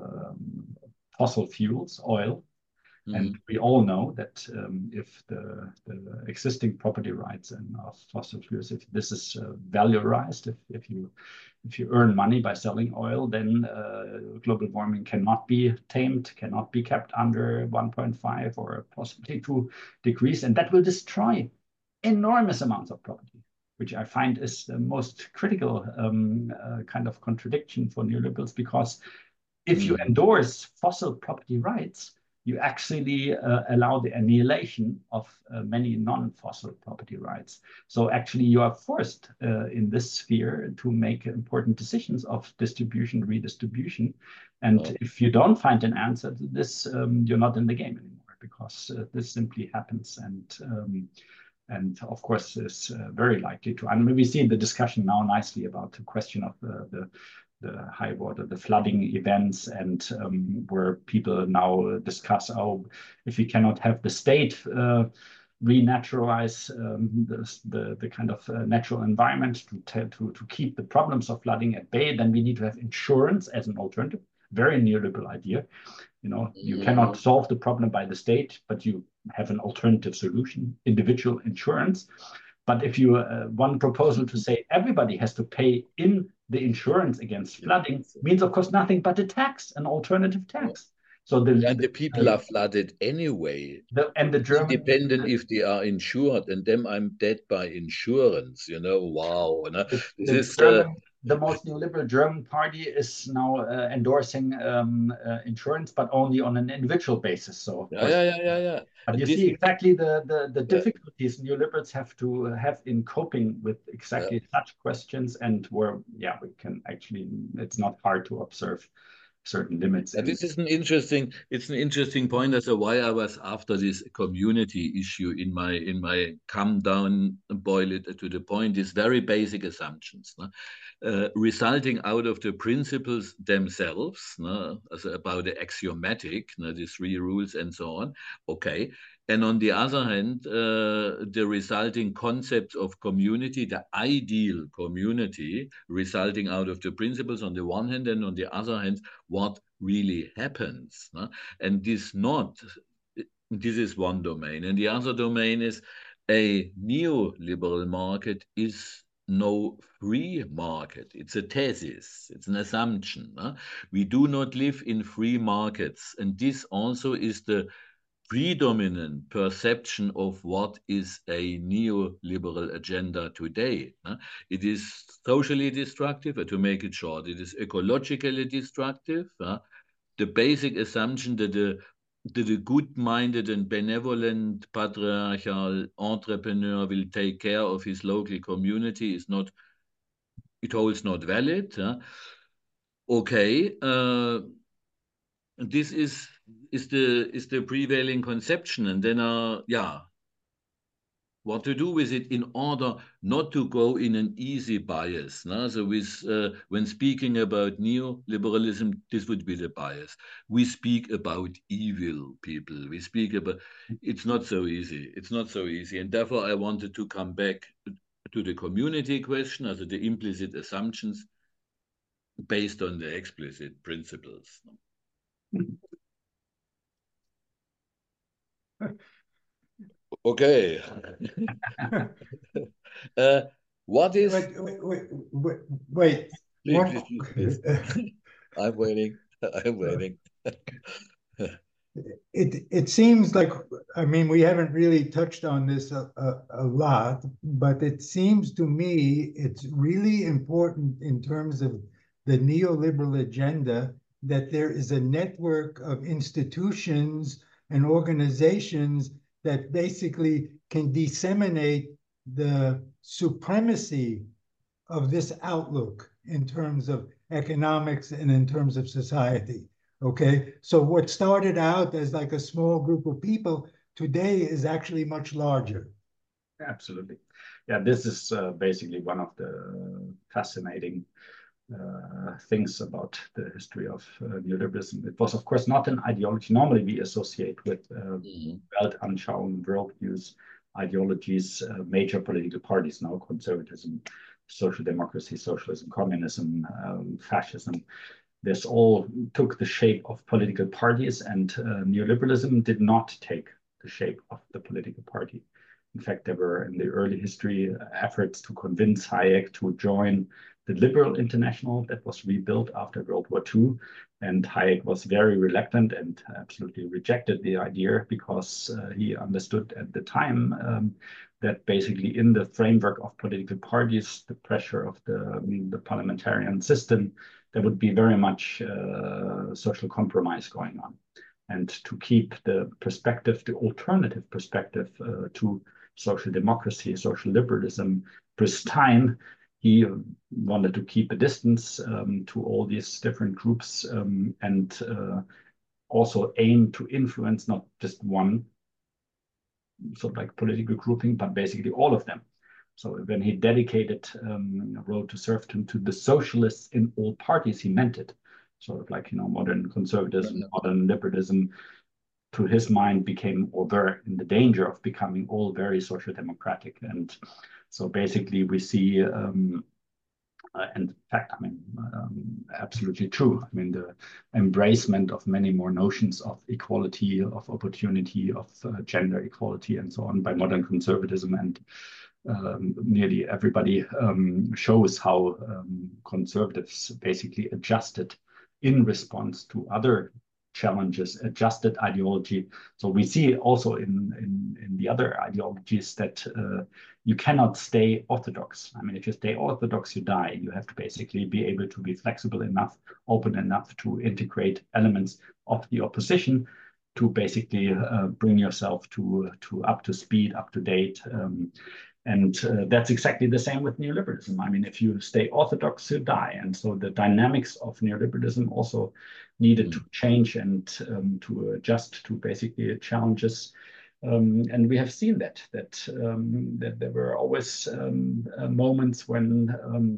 C: fossil fuels, oil. And we all know that if the existing property rights and of fossil fuels, if this is valorized, if you earn money by selling oil, then global warming cannot be tamed, cannot be kept under 1.5 or possibly 2 degrees, and that will destroy enormous amounts of property, which I find is the most critical kind of contradiction for neoliberals, because if you endorse fossil property rights, you actually allow the annihilation of many non-fossil property rights. So actually you are forced in this sphere to make important decisions of distribution, redistribution. And if you don't find an answer to this, you're not in the game anymore, because this simply happens. And of course, is very likely to. And we see in the discussion now nicely about the question of the high water, the flooding events, and where people now discuss, oh, if we cannot have the state renaturalize the kind of natural environment to keep the problems of flooding at bay, then we need to have insurance as an alternative. Very neoliberal idea. You know, you cannot solve the problem by the state, but you have an alternative solution, individual insurance. But if you one proposal to say everybody has to pay in the insurance against flooding means, of course, nothing but a tax, an alternative tax. So
B: the people are flooded anyway.
C: And the German,
B: independent if they are insured, and then I'm dead by insurance. You know, wow.
C: The most neoliberal German party is now endorsing insurance, but only on an individual basis. So
B: yeah.
C: But you see exactly the difficulties neoliberals have to have in coping with exactly such questions, and where we can actually, it's not hard to observe certain limits.
B: This is an interesting point as to why I was after this community issue in my come down, boil it to the point, is very basic assumptions resulting out of the principles themselves, about the axiomatic, the three rules and so on. Okay. And on the other hand, the resulting concepts of community, the ideal community, resulting out of the principles on the one hand, and on the other hand, what really happens. And this is one domain. And the other domain is a neoliberal market is no free market. It's a thesis. It's an assumption. We do not live in free markets. And this also is the predominant perception of what is a neoliberal agenda today. It is socially destructive, to make it short. It is ecologically destructive. The basic assumption that the good-minded and benevolent patriarchal entrepreneur will take care of his local community it holds not valid. Okay. This is the prevailing conception, and then what to do with it in order not to go in an easy bias. So when speaking about neoliberalism, this would be the bias. We speak about evil people. We speak about, it's not so easy. It's not so easy, and therefore I wanted to come back to the community question, also the implicit assumptions based on the explicit principles. Okay. What is...
A: Wait.
B: Please. I'm waiting.
A: It seems like, I mean, we haven't really touched on this a lot, but it seems to me it's really important in terms of the neoliberal agenda that there is a network of institutions and organizations that basically can disseminate the supremacy of this outlook in terms of economics and in terms of society. Okay, so what started out as like a small group of people today is actually much larger.
C: Absolutely. Yeah, this is basically one of the fascinating things about the history of neoliberalism. It was, of course, not an ideology. Normally, we associate with Weltanschauung, worldviews, ideologies, major political parties now, conservatism, social democracy, socialism, communism, fascism. This all took the shape of political parties, and neoliberalism did not take the shape of the political party. In fact, there were in the early history efforts to convince Hayek to join the Liberal International that was rebuilt after World War II. And Hayek was very reluctant and absolutely rejected the idea because he understood at the time that basically in the framework of political parties, the pressure of the parliamentarian system, there would be very much social compromise going on. and to keep the perspective, the alternative perspective to social democracy, social liberalism pristine. He wanted to keep a distance to all these different groups and also aim to influence not just one sort of like political grouping, but basically all of them. So when he dedicated Road to Serfdom to the socialists in all parties, he meant it. Sort of like, modern conservatism, modern liberalism, to his mind, became or were in the danger of becoming all very social democratic. And so basically we see, and in fact, absolutely true. The embracement of many more notions of equality, of opportunity, of gender equality, and so on by modern conservatism, and nearly everybody shows how conservatives basically adjusted in response to other challenges, adjusted ideology. So we see also in the other ideologies that you cannot stay orthodox. If you stay orthodox, you die. You have to basically be able to be flexible enough, open enough to integrate elements of the opposition to basically bring yourself to up to speed, up to date. And that's exactly the same with neoliberalism. If you stay orthodox, you die. And so the dynamics of neoliberalism also needed to change and to adjust to basically challenges. And we have seen that there were always moments when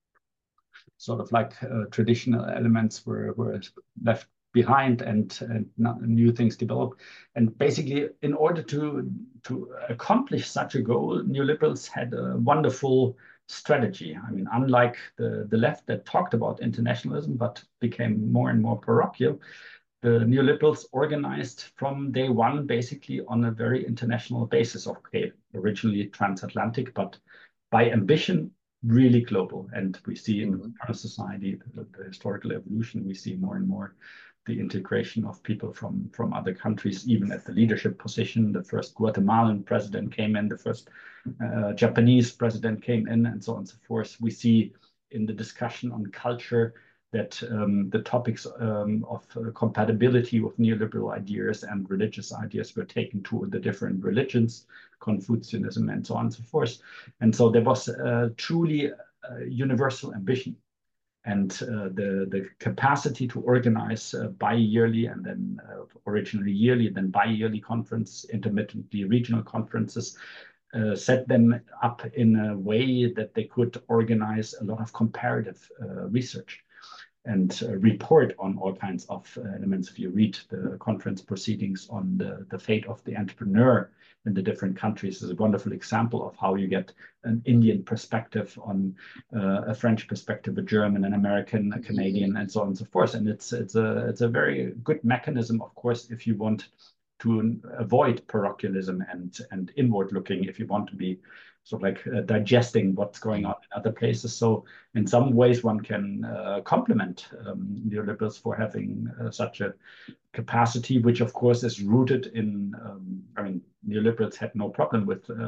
C: sort of like traditional elements were left behind and new things develop. And basically, in order to accomplish such a goal, neoliberals had a wonderful strategy. Unlike the left that talked about internationalism but became more and more parochial, the neoliberals organized from day one basically on a very international basis. Okay, originally transatlantic, but by ambition, really global. And we see in our society, the historical evolution, we see more and more the integration of people from other countries, even at the leadership position. The first Guatemalan president came in, the first Japanese president came in, and so on and so forth. We see in the discussion on culture that the topics of compatibility with neoliberal ideas and religious ideas were taken to the different religions, Confucianism, and so on and so forth. And so there was truly universal ambition. And the capacity to organize bi-yearly and then originally yearly, then bi-yearly conference, intermittently regional conferences, set them up in a way that they could organize a lot of comparative research and report on all kinds of elements. If you read the conference proceedings on the fate of the entrepreneur in the different countries, is a wonderful example of how you get an Indian perspective on a French perspective, a German, an American, a Canadian, and so on and so forth. And it's a very good mechanism, of course, if you want to avoid parochialism and inward looking, if you want to be sort of like digesting what's going on in other places. So in some ways, one can compliment neoliberals for having such a capacity, which of course is rooted in, neoliberals had no problem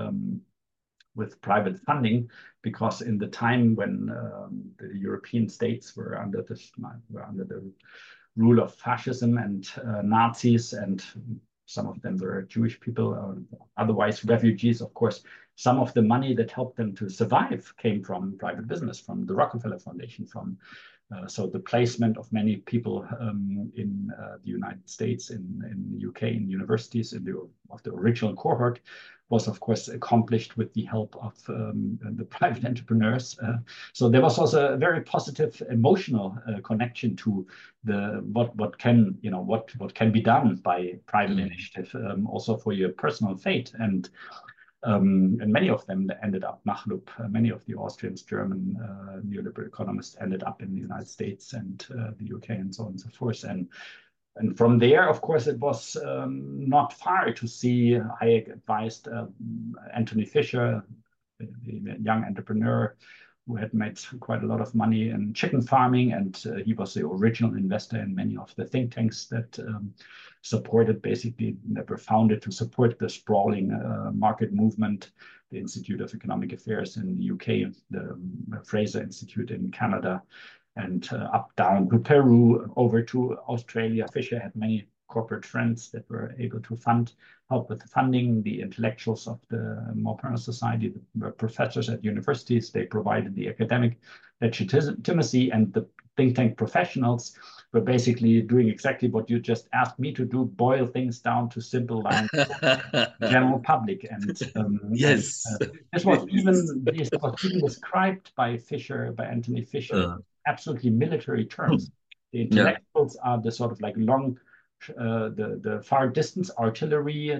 C: with private funding, because in the time when the European states were under the rule of fascism and Nazis, and some of them were Jewish people, or otherwise refugees, of course, some of the money that helped them to survive came from private business, from the Rockefeller Foundation, so the placement of many people in the United States, in the UK, in universities, of the original cohort, was of course accomplished with the help of the private entrepreneurs. So there was also a very positive emotional connection to what can be done by private initiative, also for your personal fate. And many of them ended up, Nachlup, many of the Austrians, German neoliberal economists ended up in the United States and the UK and so on and so forth. And from there, of course, it was not far to see. I advised Anthony Fisher, a young entrepreneur who had made quite a lot of money in chicken farming, and he was the original investor in many of the think tanks that supported, basically, that were founded to support the sprawling market movement, the Institute of Economic Affairs in the UK, the Fraser Institute in Canada, and up down to Peru, over to Australia. Fisher had many corporate friends that were able to help with the funding. The intellectuals of the Montparnasse Society were professors at universities. They provided the academic legitimacy, and the think tank professionals were basically doing exactly what you just asked me to do: boil things down to simple lines for the general public. And
B: yes,
C: this was even described by Anthony Fisher, absolutely military terms. The intellectuals are the sort of like the far distance artillery.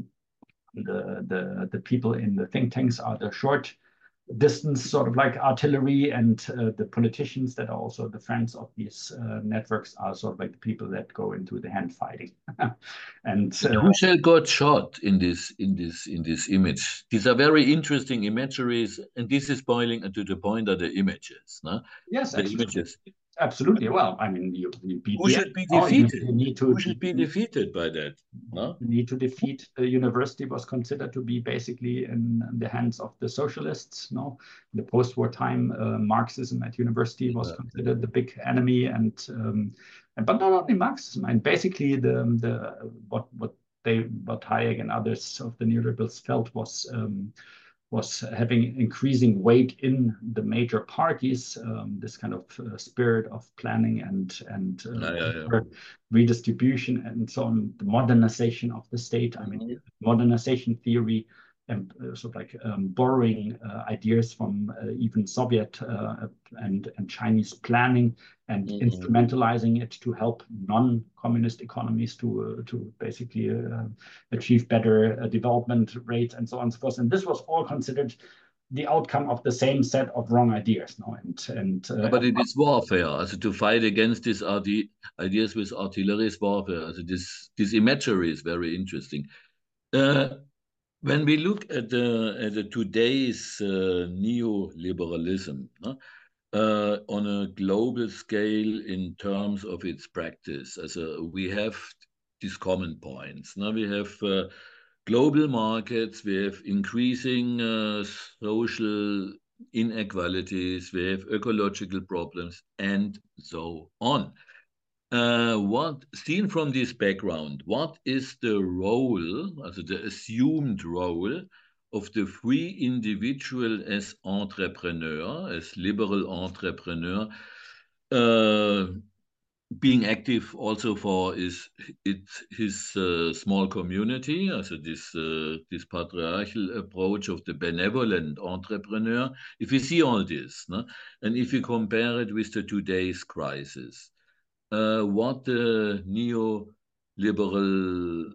C: The people in the think tanks are the short distance sort of like artillery, and the politicians that are also the friends of these networks are sort of like the people that go into the hand fighting. And
B: who shall got shot in this image? These are very interesting imageries, and this is boiling to the point of the images. No?
C: Yes,
B: the images.
C: Absolutely. Well, I mean, you beat
B: who should be defeated? Who should be defeated by that? No?
C: You need to defeat. The university was considered to be basically in the hands of the socialists. No, in the post-war time, Marxism at university was considered the big enemy, but not only Marxism. And basically, what Hayek and others of the neoliberals felt was having increasing weight in the major parties, this kind of spirit of planning and redistribution and so on, the modernization of the state. I mean, modernization theory, and sort of like borrowing ideas from even Soviet and Chinese planning, and instrumentalizing it to help non-communist economies to basically achieve better development rates and so on and so forth. And this was all considered the outcome of the same set of wrong ideas. No?
B: But it is warfare. Also to fight against these ideas with artillery is warfare. Also this imagery is very interesting. When we look at today's neoliberalism, on a global scale in terms of its practice, we have these common points. Now we have global markets, we have increasing social inequalities, we have ecological problems, and so on. Seen from this background, what is the role, the assumed role of the free individual as entrepreneur, as liberal entrepreneur, being active also for his small community, this patriarchal approach of the benevolent entrepreneur? If you see all this, and if you compare it with the today's crisis, what the neoliberal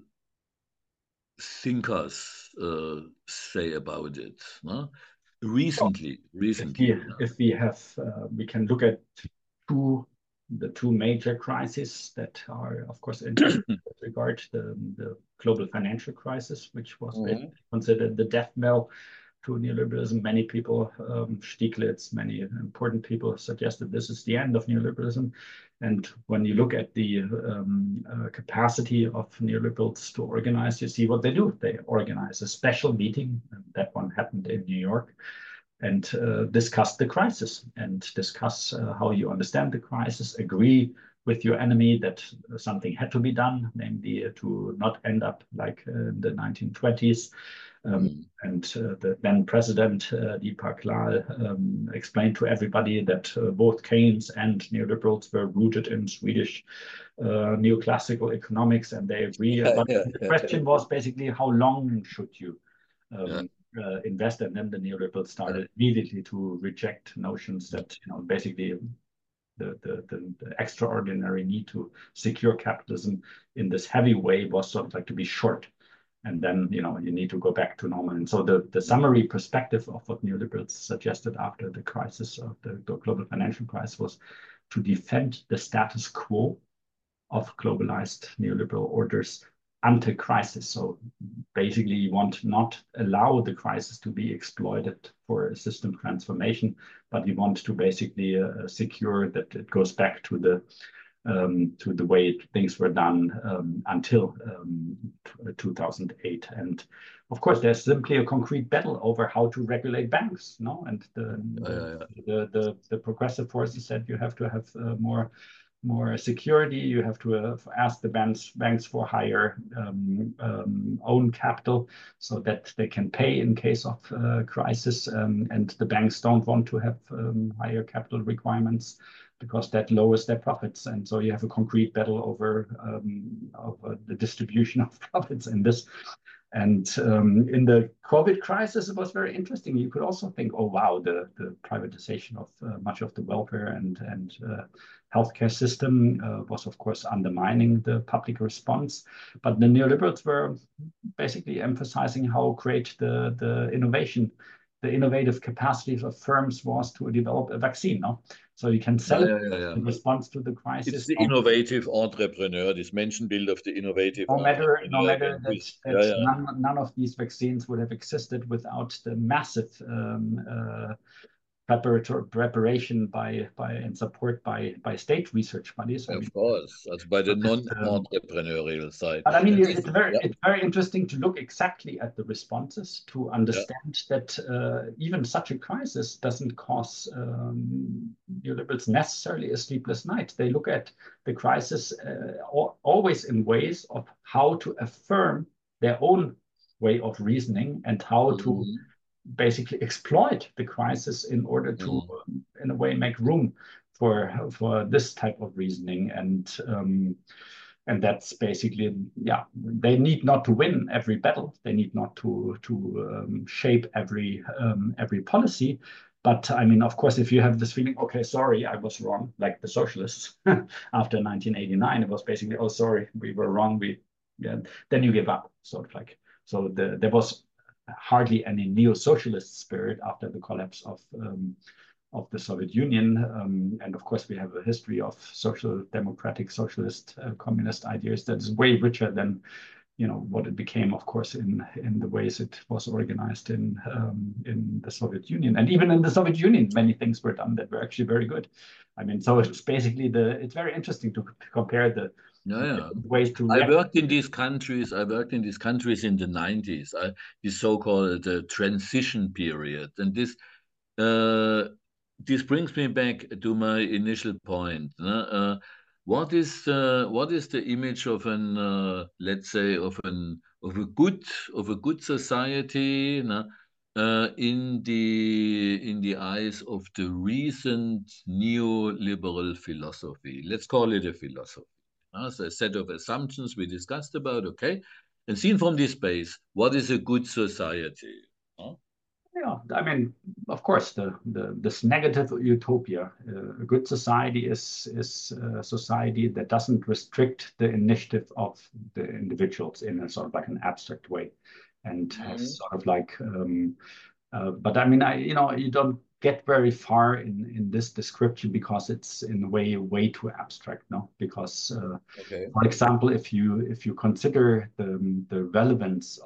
B: thinkers say about it. No? Recently.
C: If we can look at the two major crises that are, of course, interesting with regard to the global financial crisis, which was considered the death knell to neoliberalism. Many people, Stieglitz, many important people suggested this is the end of neoliberalism. And when you look at the capacity of neoliberals to organize, you see what they do. They organize a special meeting. That one happened in New York, and discuss the crisis and discuss how you understand the crisis, agree with your enemy that something had to be done, namely to not end up like in the 1920s. And the then president, Deepak Lal, explained to everybody that both Keynes and neoliberals were rooted in Swedish neoclassical economics, and they agree. But the question was basically, how long should you invest? And then the neoliberals started immediately to reject notions that, basically the extraordinary need to secure capitalism in this heavy way was sort of like to be short. And then, you need to go back to normal. And so the summary perspective of what neoliberals suggested after the crisis of the global financial crisis was to defend the status quo of globalized neoliberal orders ante crisis. So basically, you want not allow the crisis to be exploited for a system transformation, but you want to basically secure that it goes back to the way things were done until 2008. And of course, there's simply a concrete battle over how to regulate banks, no? And the progressive forces said you have to have more more security. You have to ask the banks for higher own capital so that they can pay in case of crisis. And the banks don't want to have higher capital requirements because that lowers their profits. And so you have a concrete battle over the distribution of profits in this. And in the COVID crisis, it was very interesting. You could also think, oh, wow, the privatization of much of the welfare and healthcare system was, of course, undermining the public response. But the neoliberals were basically emphasizing how great the innovative capacities of firms was to develop a vaccine. No? So you can celebrate the response to the crisis.
B: It's the innovative entrepreneur, this Menschenbild of the innovative
C: entrepreneur. No matter that none of these vaccines would have existed without the massive preparation and support by state research bodies.
B: Of course, that's by the non-entrepreneurial side.
C: But I mean, it's very interesting to look exactly at the responses to understand that even such a crisis doesn't cause neoliberals necessarily a sleepless night. They look at the crisis always in ways of how to affirm their own way of reasoning and how to basically exploit the crisis in order to, in a way, make room for this type of reasoning. And that's basically, they need not to win every battle. They need not to shape every policy. But I mean, of course, if you have this feeling, okay, sorry, I was wrong, like the socialists after 1989, it was basically, oh, sorry, we were wrong. Then you give up, sort of like. So there was hardly any neo-socialist spirit after the collapse of the Soviet Union. And of course, we have a history of social democratic, socialist, communist ideas that is way richer than what it became, of course, in the ways it was organized in the Soviet Union. And even in the Soviet Union, many things were done that were actually very good. I mean, so it's basically it's very interesting to compare the ways to.
B: I worked in these countries in the 90s, the so-called transition period. And this brings me back to my initial point. What is the image of let's say of a good society in the eyes of the recent neoliberal philosophy? Let's call it a philosophy. As a set of assumptions we discussed about, okay, and seen from this space, what is a good society?
C: Yeah, I mean, of course, this negative utopia, a good society is a society that doesn't restrict the initiative of the individuals in a sort of like an abstract way, and has sort of like. But I mean, you don't get very far in this description because it's in a way too abstract, no? Because, for example, if you consider the relevance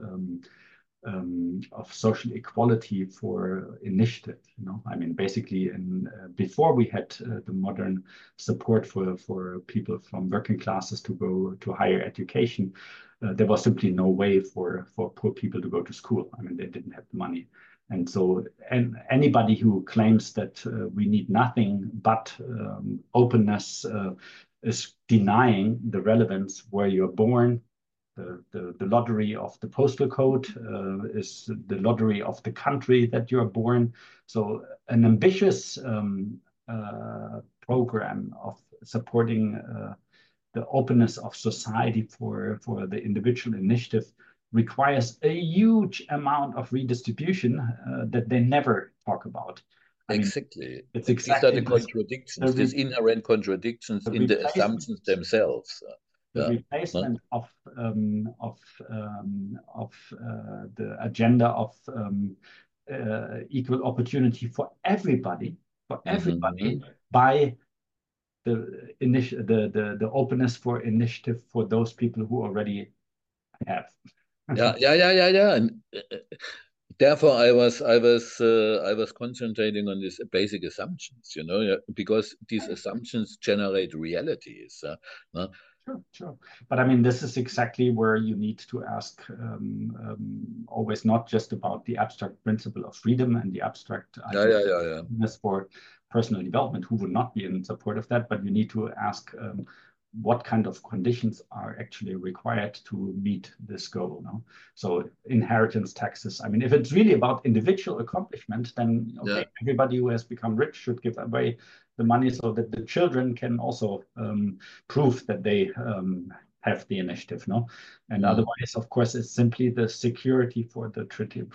C: of social equality for initiative, I mean, basically, before we had the modern support for people from working classes to go to higher education, there was simply no way for poor people to go to school. I mean, they didn't have the money. And so anybody who claims that we need nothing but openness is denying the relevance where you're born. The lottery of the postal code is the lottery of the country that you're born. So an ambitious program of supporting the openness of society for the individual initiative requires a huge amount of redistribution that they never talk about.
B: Exactly. These are the contradictions, these inherent contradictions in the assumptions themselves.
C: The replacement of the agenda of equal opportunity for everybody by the openness for initiative for those people who already have.
B: Yeah. And therefore, I was concentrating on these basic assumptions, because these assumptions generate realities.
C: Sure. But I mean, this is exactly where you need to ask always not just about the abstract principle of freedom and the abstract
B: idea
C: for personal development, who would not be in support of that? But you need to ask what kind of conditions are actually required to meet this goal. No? So inheritance taxes. I mean, if it's really about individual accomplishment, then okay, everybody who has become rich should give away the money so that the children can also prove that they have the initiative. No, and otherwise, of course, it's simply the security for the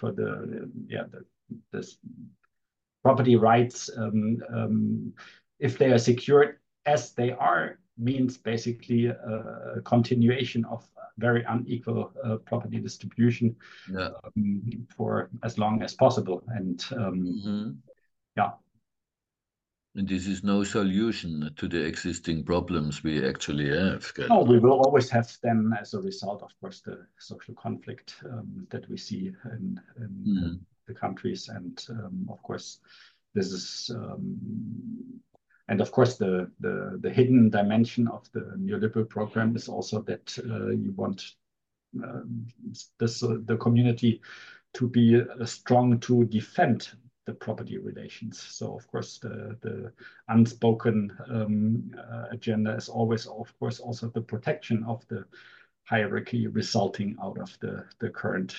C: this property rights. If they are secured as they are, means basically a continuation of very unequal property distribution for as long as possible. And yeah.
B: And this is no solution to the existing problems we actually have.
C: No, we will always have them as a result, of course, the social conflict that we see in the countries. And of course, this is and of course, the hidden dimension of the neoliberal program is also that you want the community to be strong to defend the property relations. So, of course, the unspoken agenda is always, of course, also the protection of the hierarchy resulting out of the current.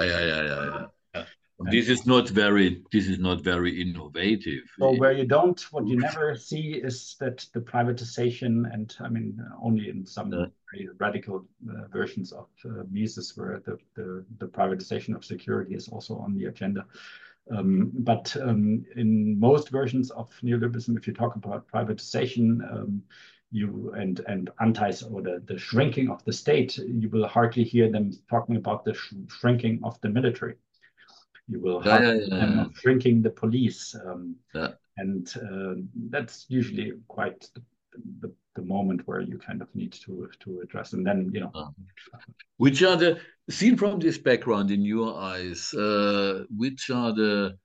B: This is not very innovative.
C: So where what you never see is that the privatization, and I mean only in some very radical versions of Mises, where the privatization of security is also on the agenda. But in most versions of neoliberalism, if you talk about privatization, and or the shrinking of the state, you will hardly hear them talking about the shrinking of the military. You will have shrinking the police, and that's usually quite the moment where you kind of need to address. And then
B: which are seen from this background in your eyes, which are the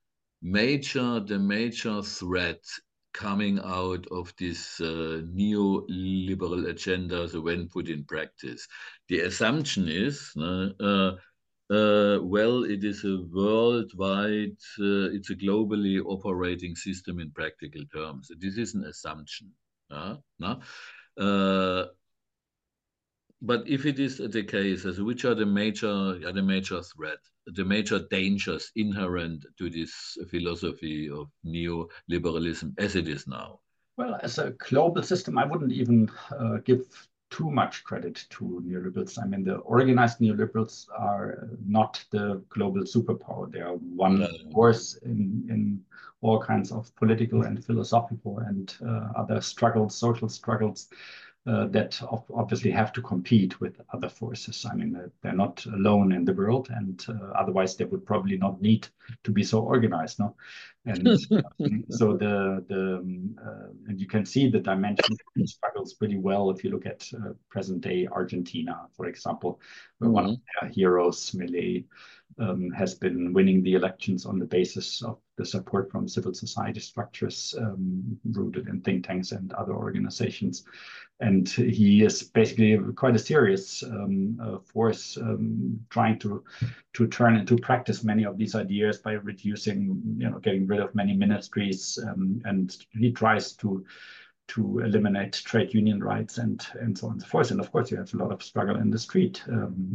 B: major threats coming out of this neoliberal agenda, when put in practice? The assumption is. Well, it is a worldwide, it's a globally operating system in practical terms. This is an assumption. But if it is the case, which are the major threats, the major dangers inherent to this philosophy of neoliberalism as it is now?
C: Well, as a global system, I wouldn't even give too much credit to neoliberals. I mean, the organized neoliberals are not the global superpower. They are one force in all kinds of political and philosophical and other struggles, social struggles that obviously have to compete with other forces. I mean, they're not alone in the world, and otherwise they would probably not need to be so organized, no? And so and you can see the dimension struggles pretty well if you look at present-day Argentina, for example, where one of their heroes, Milei, has been winning the elections on the basis of the support from civil society structures rooted in think tanks and other organizations. And he is basically quite a serious force trying to turn into practice many of these ideas by reducing, getting rid of many ministries, and he tries to eliminate trade union rights and so on and so forth. And of course, you have a lot of struggle in the street.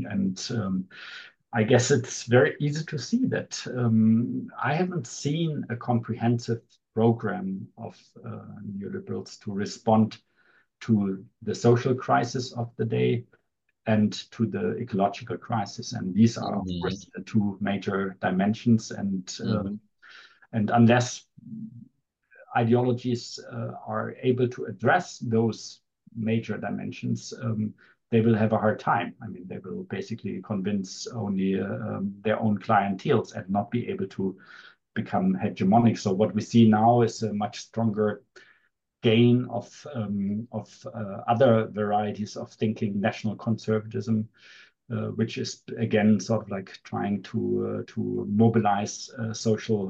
C: I guess it's very easy to see that I haven't seen a comprehensive program of neoliberals to respond to the social crisis of the day and to the ecological crisis. And these are, of course, the two major dimensions. And unless ideologies are able to address those major dimensions, they will have a hard time. I mean, they will basically convince only their own clienteles and not be able to become hegemonic. So what we see now is a much stronger gain of other varieties of thinking, national conservatism, which is again sort of like trying to mobilize social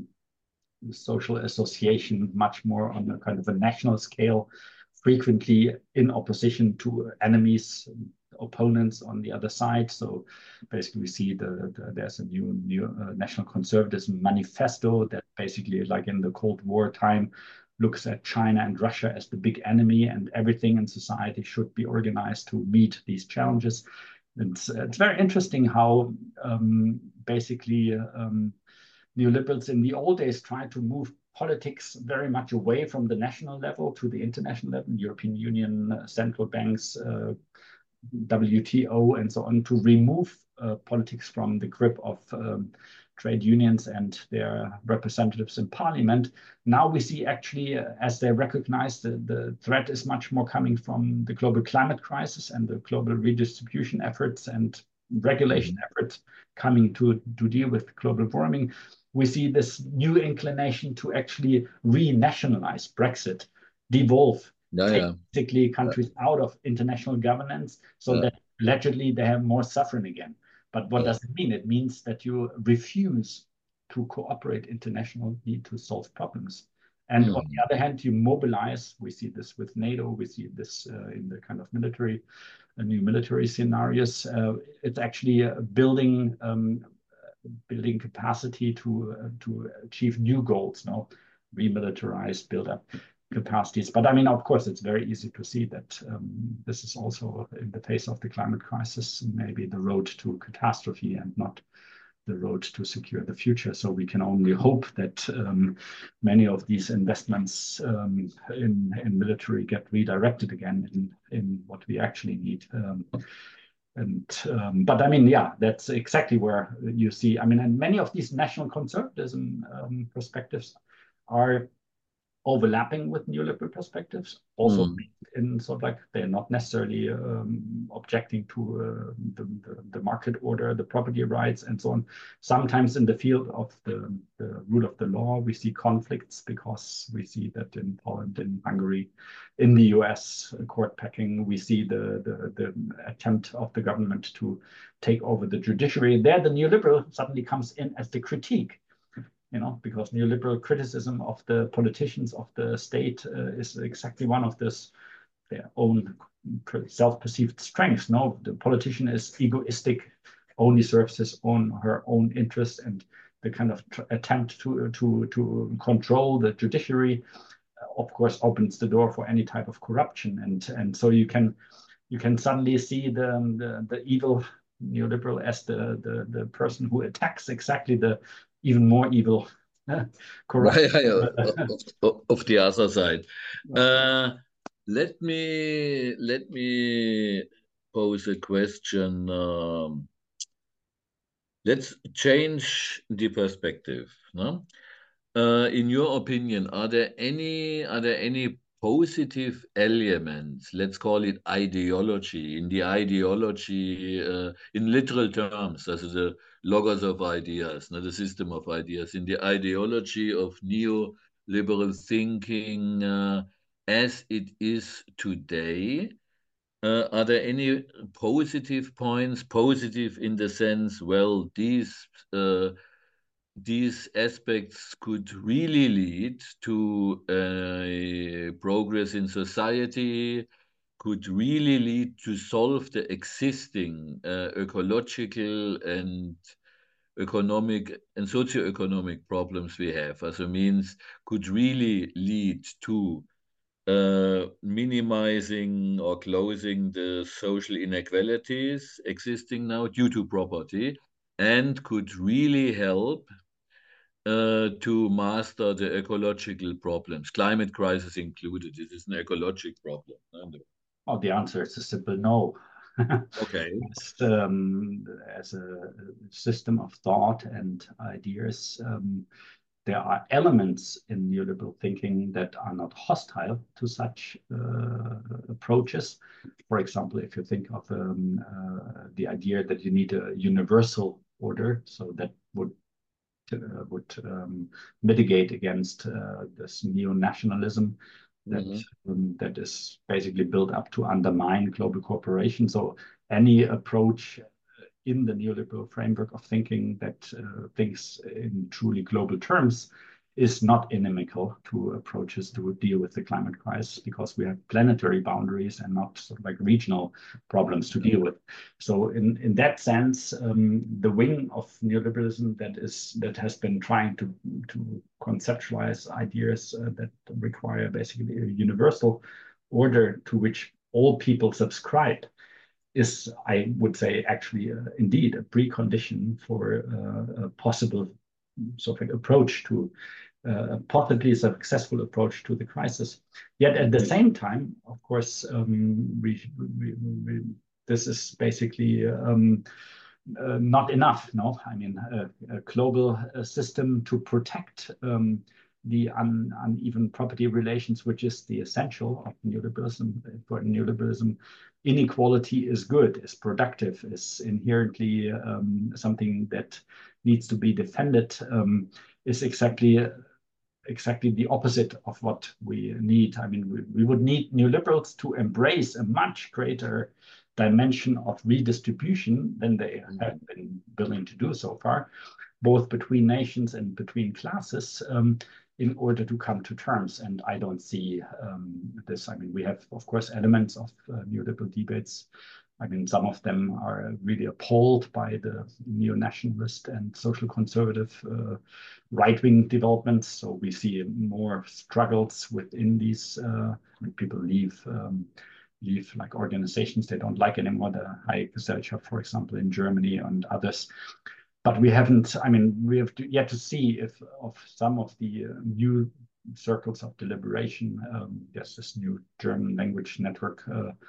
C: association much more on a kind of a national scale, frequently in opposition to enemies opponents on the other side. So basically, we see there's a new national conservatism manifesto that basically, like in the Cold War time, looks at China and Russia as the big enemy, and everything in society should be organized to meet these challenges. It's very interesting how basically neoliberals in the old days tried to move politics very much away from the national level to the international level, European Union, central banks, WTO, and so on, to remove politics from the grip of trade unions and their representatives in parliament. Now we see actually, as they recognize the threat is much more coming from the global climate crisis and the global redistribution efforts and regulation efforts coming to deal with global warming. We see this new inclination to actually renationalize Brexit, devolve basically countries out of international governance so that allegedly they have more sovereign again. But what does it mean? It means that you refuse to cooperate internationally to solve problems. And on the other hand, you mobilize. We see this with NATO. We see this in the kind of military, new military scenarios. It's actually building capacity to achieve new goals. No, remilitarize, build up capacities. But I mean, of course, it's very easy to see that this is also in the face of the climate crisis, maybe the road to catastrophe and not the road to secure the future. So we can only hope that many of these investments in military get redirected again in what we actually need. But I mean, yeah, that's exactly where you see. I mean, and many of these national conservatism perspectives are overlapping with neoliberal perspectives, also in sort of like they're not necessarily objecting to the market order, the property rights, and so on. Sometimes in the field of the rule of the law, we see conflicts because we see that in Poland, in Hungary, in the US, court packing, we see the attempt of the government to take over the judiciary. There, the neoliberal suddenly comes in as the critique. Because neoliberal criticism of the politicians of the state is exactly one of their own self-perceived strengths. No, the politician is egoistic, only serves her own interests, and the kind of attempt to control the judiciary, of course, opens the door for any type of corruption, and so you can suddenly see the evil neoliberal as the person who attacks exactly the even more evil corruption
B: of the other side. Let me pose a question. Let's change the perspective. No? In your opinion, are there any positive elements? Let's call it ideology. In the ideology, in literal terms, as the logos of ideas, not the system of ideas. In the ideology of neoliberal thinking, as it is today. Are there any positive points? Positive in the sense, well, these aspects could really lead to progress in society, could really lead to solve the existing ecological and economic and socio-economic problems we have. As it means, could really lead to minimizing or closing the social inequalities existing now due to property, and could really help to master the ecological problems, climate crisis included. This is an ecological problem.
C: Oh, the answer is a simple no.
B: Okay.
C: As a system of thought and ideas, there are elements in neoliberal thinking that are not hostile to such approaches. For example, if you think of the idea that you need a universal order, so that would mitigate against this neo-nationalism that is basically built up to undermine global cooperation. So any approach in the neoliberal framework of thinking that thinks in truly global terms is not inimical to approaches to deal with the climate crisis, because we have planetary boundaries and not sort of like regional problems to deal with. So in that sense, the wing of neoliberalism that has been trying to conceptualize ideas that require basically a universal order to which all people subscribe is, I would say, actually indeed a precondition for a possible sort of approach to a possibly successful approach to the crisis. Yet at the same time, of course, this is basically not enough. No, I mean, a global system to protect the uneven property relations, which is the essential of neoliberalism. For neoliberalism, inequality is good, is productive, is inherently something that needs to be defended, is exactly the opposite of what we need. I mean, we would need neoliberals to embrace a much greater dimension of redistribution than they have been willing to do so far, both between nations and between classes, in order to come to terms. And I don't see this. I mean, we have, of course, elements of neoliberal debates. I mean, some of them are really appalled by the neo-nationalist and social conservative right-wing developments. So we see more struggles within these. People leave like organizations they don't like anymore, the Hayek Gesellschaft, for example, in Germany and others. But we haven't, I mean, we have yet to see if of some of the new circles of deliberation. There's this new German language network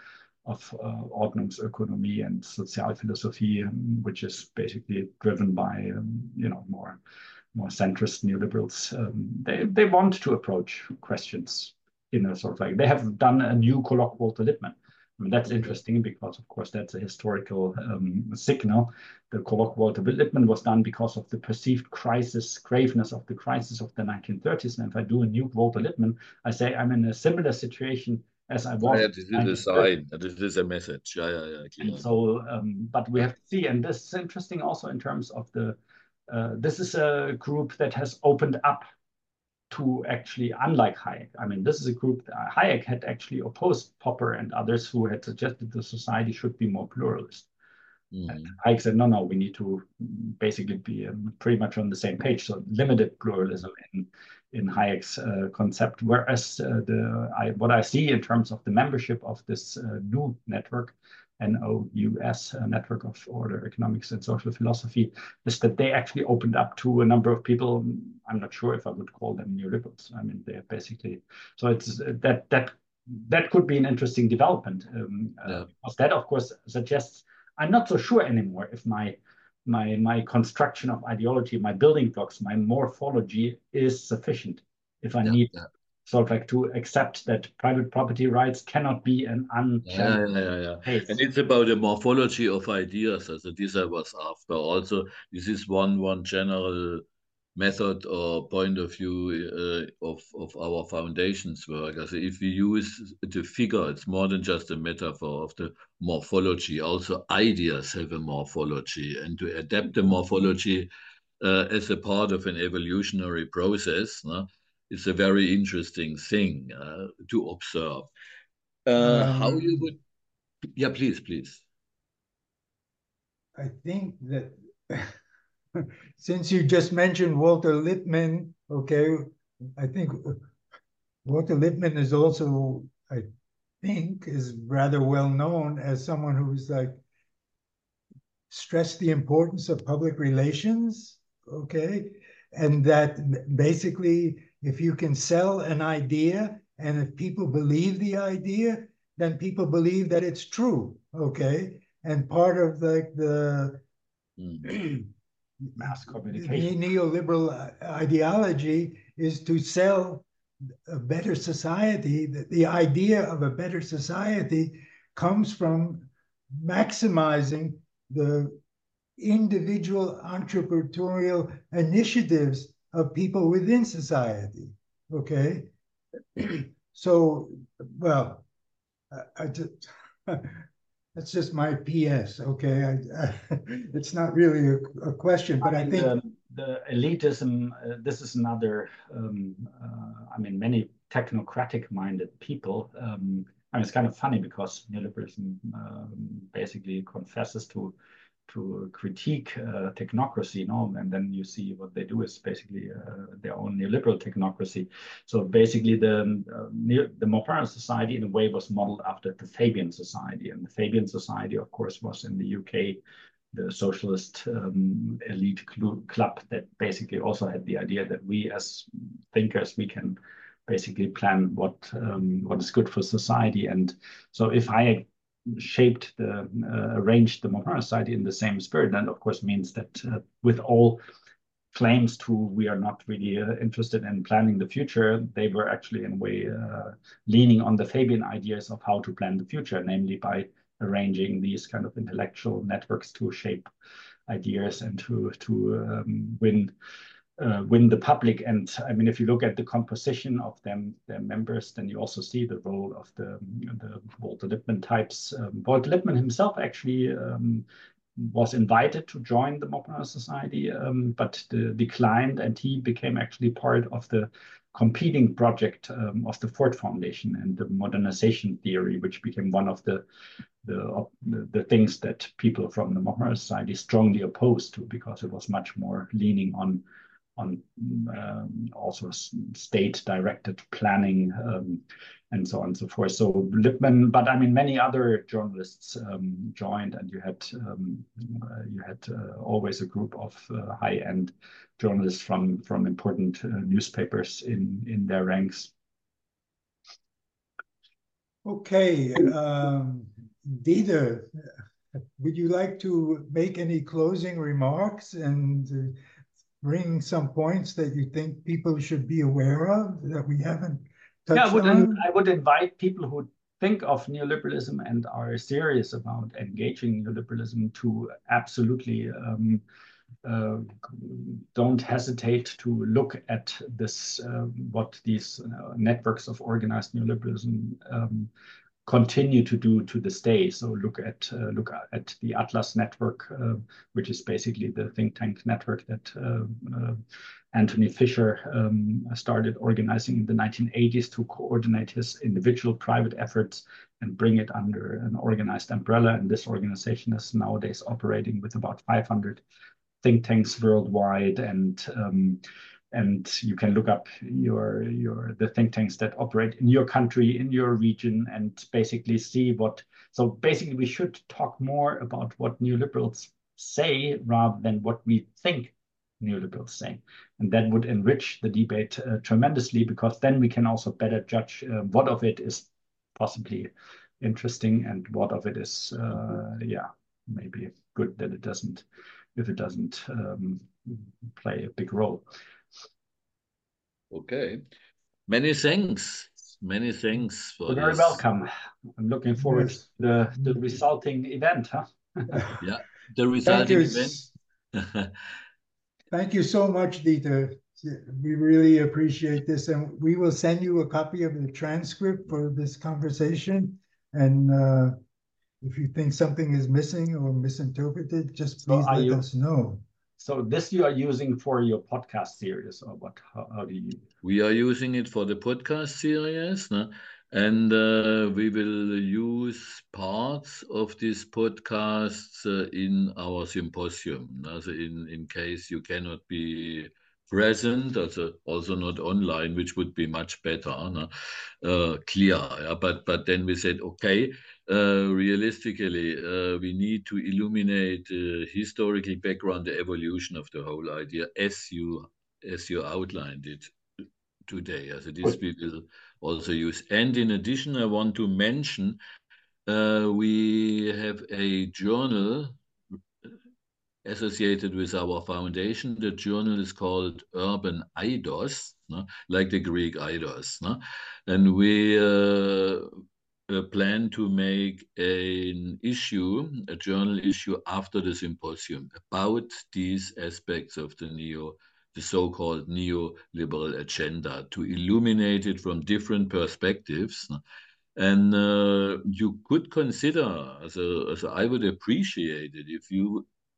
C: of Ordnungsökonomie and Sozialphilosophie, which is basically driven by, more centrist neoliberals. They want to approach questions in a sort of like, they have done a new colloque Walter Lippmann. I mean, that's interesting because, of course, that's a historical signal. The colloque Walter Lippmann was done because of the perceived graveness of the crisis of the 1930s. And if I do a new Walter Lippmann, I say I'm in a similar situation as I was.
B: Yeah, this is a sign. This is a message. Yeah.
C: And so, but we have to see, and this is interesting also in terms of the. This is a group that has opened up to actually, unlike Hayek. I mean, this is a group that Hayek had actually opposed Popper and others who had suggested the society should be more pluralist. And Hayek said, no, we need to basically be pretty much on the same page. So limited pluralism in Hayek's concept. Whereas what I see in terms of the membership of this new network, NOUS, Network of Order, Economics and Social Philosophy, is that they actually opened up to a number of people. I'm not sure if I would call them neoliberals. I mean, they're basically, so it's that could be an interesting development. Because that, of course, suggests I'm not so sure anymore if my construction of ideology, my building blocks, my morphology is sufficient. If I need sort of like to accept that private property rights cannot be an unchallenged case.
B: And it's about the morphology of ideas. So this I was after. Also, this is one general method or point of view of our foundation's work. So if we use the figure, it's more than just a metaphor of the morphology. Also, ideas have a morphology, and to adapt the morphology as a part of an evolutionary process, it's a very interesting thing to observe. How you would, yeah, please.
A: I think that since you just mentioned Walter Lippmann, okay, I think Walter Lippmann is also, I think, is rather well known as someone who's like stressed the importance of public relations, okay, and that basically if you can sell an idea and if people believe the idea, then people believe that it's true, okay, and part of like the
C: mass communication.
A: The neoliberal ideology is to sell a better society. The idea of a better society comes from maximizing the individual entrepreneurial initiatives of people within society. Okay, so well, I just. That's just my PS, okay? It's not really a question, but I think
C: the elitism, this is another, I mean, many technocratic-minded people. I mean, it's kind of funny because neoliberalism basically confesses to critique technocracy, no? And then you see what they do is basically their own neoliberal technocracy. So basically, the modern society in a way was modeled after the Fabian society, and the Fabian society, of course, was in the UK, the socialist elite club that basically also had the idea that we as thinkers, we can basically plan what is good for society. And so if I shaped arranged the modern society in the same spirit, then of course means that with all claims to we are not really interested in planning the future, they were actually in a way leaning on the Fabian ideas of how to plan the future, namely by arranging these kind of intellectual networks to shape ideas and to win the public. And I mean, if you look at the composition of them, their members, then you also see the role of the Walter Lippmann types. Walter Lippmann himself actually was invited to join the Modern Society, but declined, and he became actually part of the competing project of the Ford Foundation and the modernization theory, which became one of the things that people from the Modern Society strongly opposed to, because it was much more leaning on also state-directed planning and so on and so forth. So Lippmann, but I mean, many other journalists joined, and you had always a group of high-end journalists from important newspapers in their ranks.
A: Okay, Dieter, would you like to make any closing remarks and bring some points that you think people should be aware of that we haven't touched on?
C: I would invite people who think of neoliberalism and are serious about engaging neoliberalism to absolutely don't hesitate to look at this, what these networks of organized neoliberalism continue to do to this day. So look at the Atlas Network, which is basically the think tank network that Anthony Fisher started organizing in the 1980s to coordinate his individual private efforts and bring it under an organized umbrella. And this organization is nowadays operating with about 500 think tanks worldwide, and you can look up the think tanks that operate in your country, in your region, and basically see what. So basically, we should talk more about what neoliberals say rather than what we think neoliberals say, and that would enrich the debate tremendously, because then we can also better judge what of it is possibly interesting and what of it is, maybe good that it doesn't, if it doesn't play a big role.
B: Okay. Many thanks. Many thanks for
C: You're very welcome. I'm looking forward to the resulting event, huh?
B: Yeah, the resulting event.
A: Thank you so much, Dieter. We really appreciate this, and we will send you a copy of the transcript for this conversation. And if you think something is missing or misinterpreted, just please let us know.
C: So this you are using for your podcast series, or what? How do you?
B: We are using it for the podcast series, no? And we will use parts of these podcasts in our symposium. Also in case you cannot be present, also not online, which would be much better, no? Clear. Yeah? But then we said, okay, realistically, we need to illuminate historical background, the evolution of the whole idea, as you outlined it today. So this we will also use. And in addition, I want to mention we have a journal associated with our foundation. The journal is called Urban Eidos, no? Like the Greek Eidos. No? And we plan to make a journal issue after the symposium about these aspects of the so-called neoliberal agenda, to illuminate it from different perspectives. And you could consider, as I would appreciate it, if you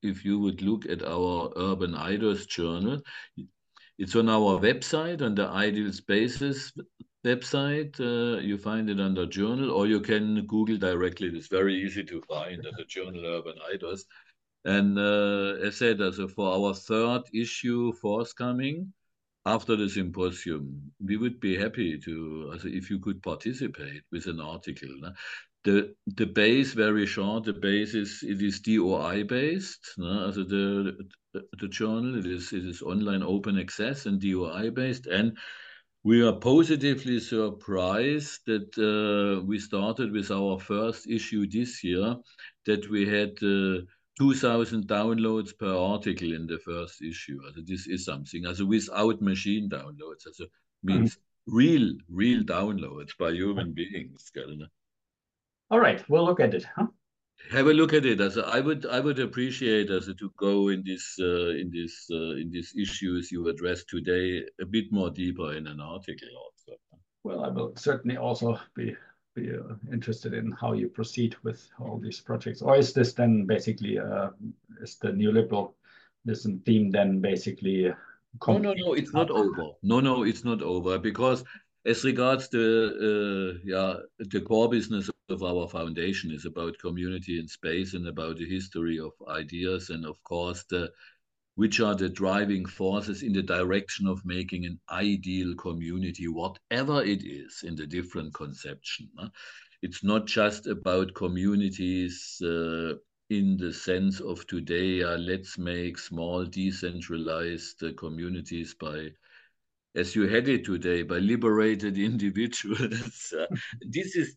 B: if you would look at our Urban Idos journal, it's on our website, on the Ideal Spaces website. You find it under journal, or you can Google directly. It's very easy to find at the journal Urban Idos. And as said, also for our third issue forthcoming after the symposium, we would be happy to, also if you could participate with an article. No? The base, very short, the base is DOI based. No? Also the journal, it is online open access and DOI based. And we are positively surprised that we started with our first issue this year, that we had 2,000 downloads per article in the first issue. Also this is something, also without machine downloads, also means real downloads by human beings.
C: All right, we'll look at it. Huh?
B: Have a look at it. As I would appreciate as to go in these issues you addressed today a bit more deeper in an article also.
C: Well, I will certainly also be interested in how you proceed with all these projects. Or is this then basically is the neoliberalism theme then basically?
B: No, it's not over. No, it's not over, because as regards the core business of our foundation is about community and space and about the history of ideas, and of course which are the driving forces in the direction of making an ideal community, whatever it is in the different conception. It's not just about communities in the sense of today, let's make small decentralized communities by, as you had it today, by liberated individuals. This is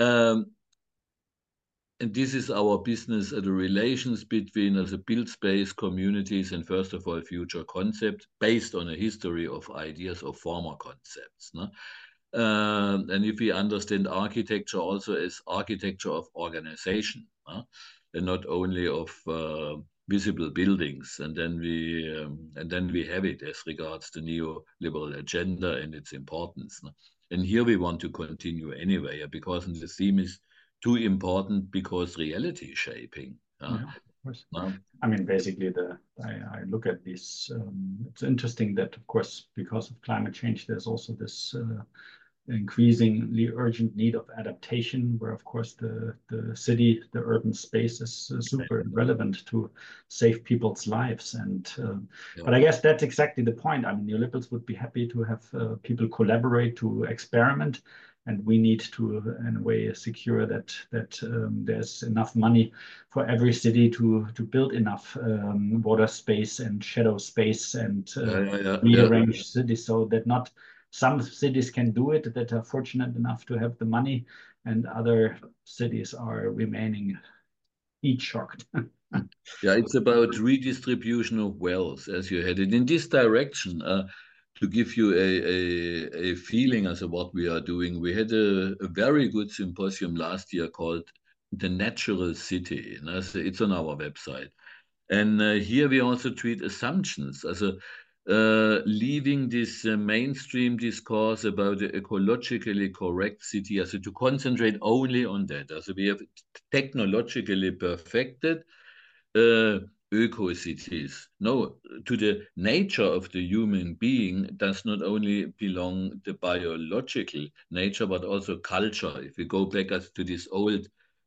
B: and this is our business, the relations between the built space communities and first of all future concepts based on a history of ideas of former concepts. No? And if we understand architecture also as architecture of organization, and not only of visible buildings, and then we have it as regards the neoliberal agenda and its importance. No? And here we want to continue anyway, because the theme is too important, because reality shaping.
C: Yeah, of course. I mean, basically, I look at this. It's interesting that, of course, because of climate change, there's also this increasingly urgent need of adaptation, where, of course, the city, the urban space is super relevant to save people's lives. And but I guess that's exactly the point. I mean, neoliberals would be happy to have people collaborate, to experiment. And we need to, in a way, secure that there's enough money for every city to build enough water space and shadow space and rearrange cities, so that not some cities can do it that are fortunate enough to have the money, and other cities are remaining heat shocked.
B: Yeah, it's about redistribution of wealth, as you had it in this direction. To give you a feeling as of what we are doing, we had a very good symposium last year called The Natural City. It's on our website. And here we also treat assumptions, as leaving this mainstream discourse about the ecologically correct city, as to concentrate only on that. As we have technologically perfected eco-cities. No, to the nature of the human being does not only belong the biological nature, but also culture. If we go back to these old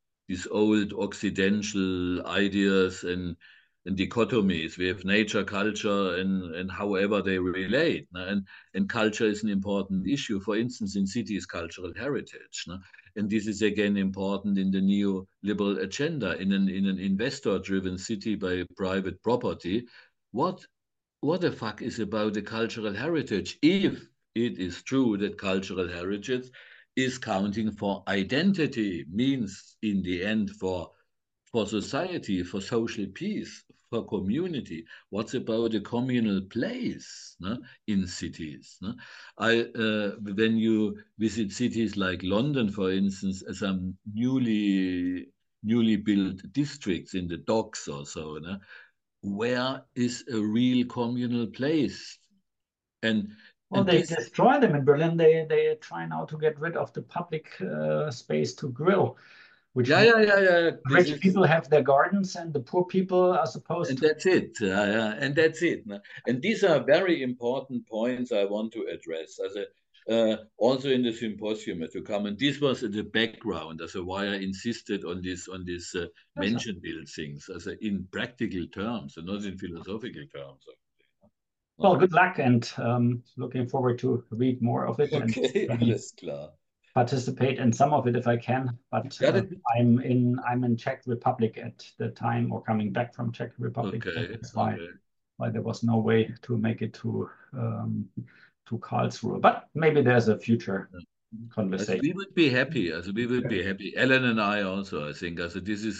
B: Occidental ideas and dichotomies, we have nature, culture, and however they relate. And culture is an important issue. For instance, in cities, cultural heritage. And this is again important in the neoliberal agenda. In an investor-driven city by private property, what the fuck is about the cultural heritage, if it is true that cultural heritage is counting for identity, means in the end for society, for social peace, for community? What's about the communal place in cities? When you visit cities like London, for instance, some newly built districts in the docks or so, where is a real communal place?
C: Well, they destroy them in Berlin. They try now to get rid of the public space to grill. which
B: Yeah, yeah, yeah, yeah.
C: rich people have their gardens and the poor people are supposed
B: And
C: to.
B: that's it. And that's it. And these are very important points I want to address. Also in the symposium to come, and this was in the background as why I insisted on this mention build things as in practical terms and not in philosophical terms.
C: Well, good luck, and looking forward to read more of it and
B: Okay,
C: maybe
B: alles klar.
C: participate in some of it if I can. But
B: Got it.
C: I'm in Czech Republic at the time, or coming back from Czech Republic.
B: Okay,
C: That's
B: okay.
C: why there was no way to make it to Karlsruhe. But maybe there's a future conversation.
B: We would be happy. We would be happy. Ellen and I also, I think. This is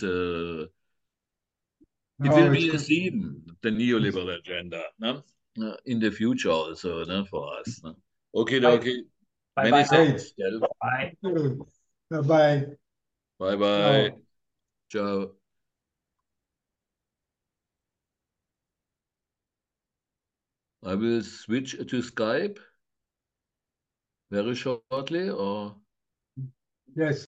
B: it
A: Oh,
B: will
A: it's
B: be a
A: good.
B: theme, the neoliberal agenda, no? In the future also, no, for us. No? Okay,
C: Bye.
B: okay.
C: Bye
B: Many
C: bye now.
B: thanks. Yeah.
C: Bye.
A: Bye-bye.
B: Bye bye.
A: Ciao.
B: Ciao. I will switch to Skype very shortly, or
A: Yes.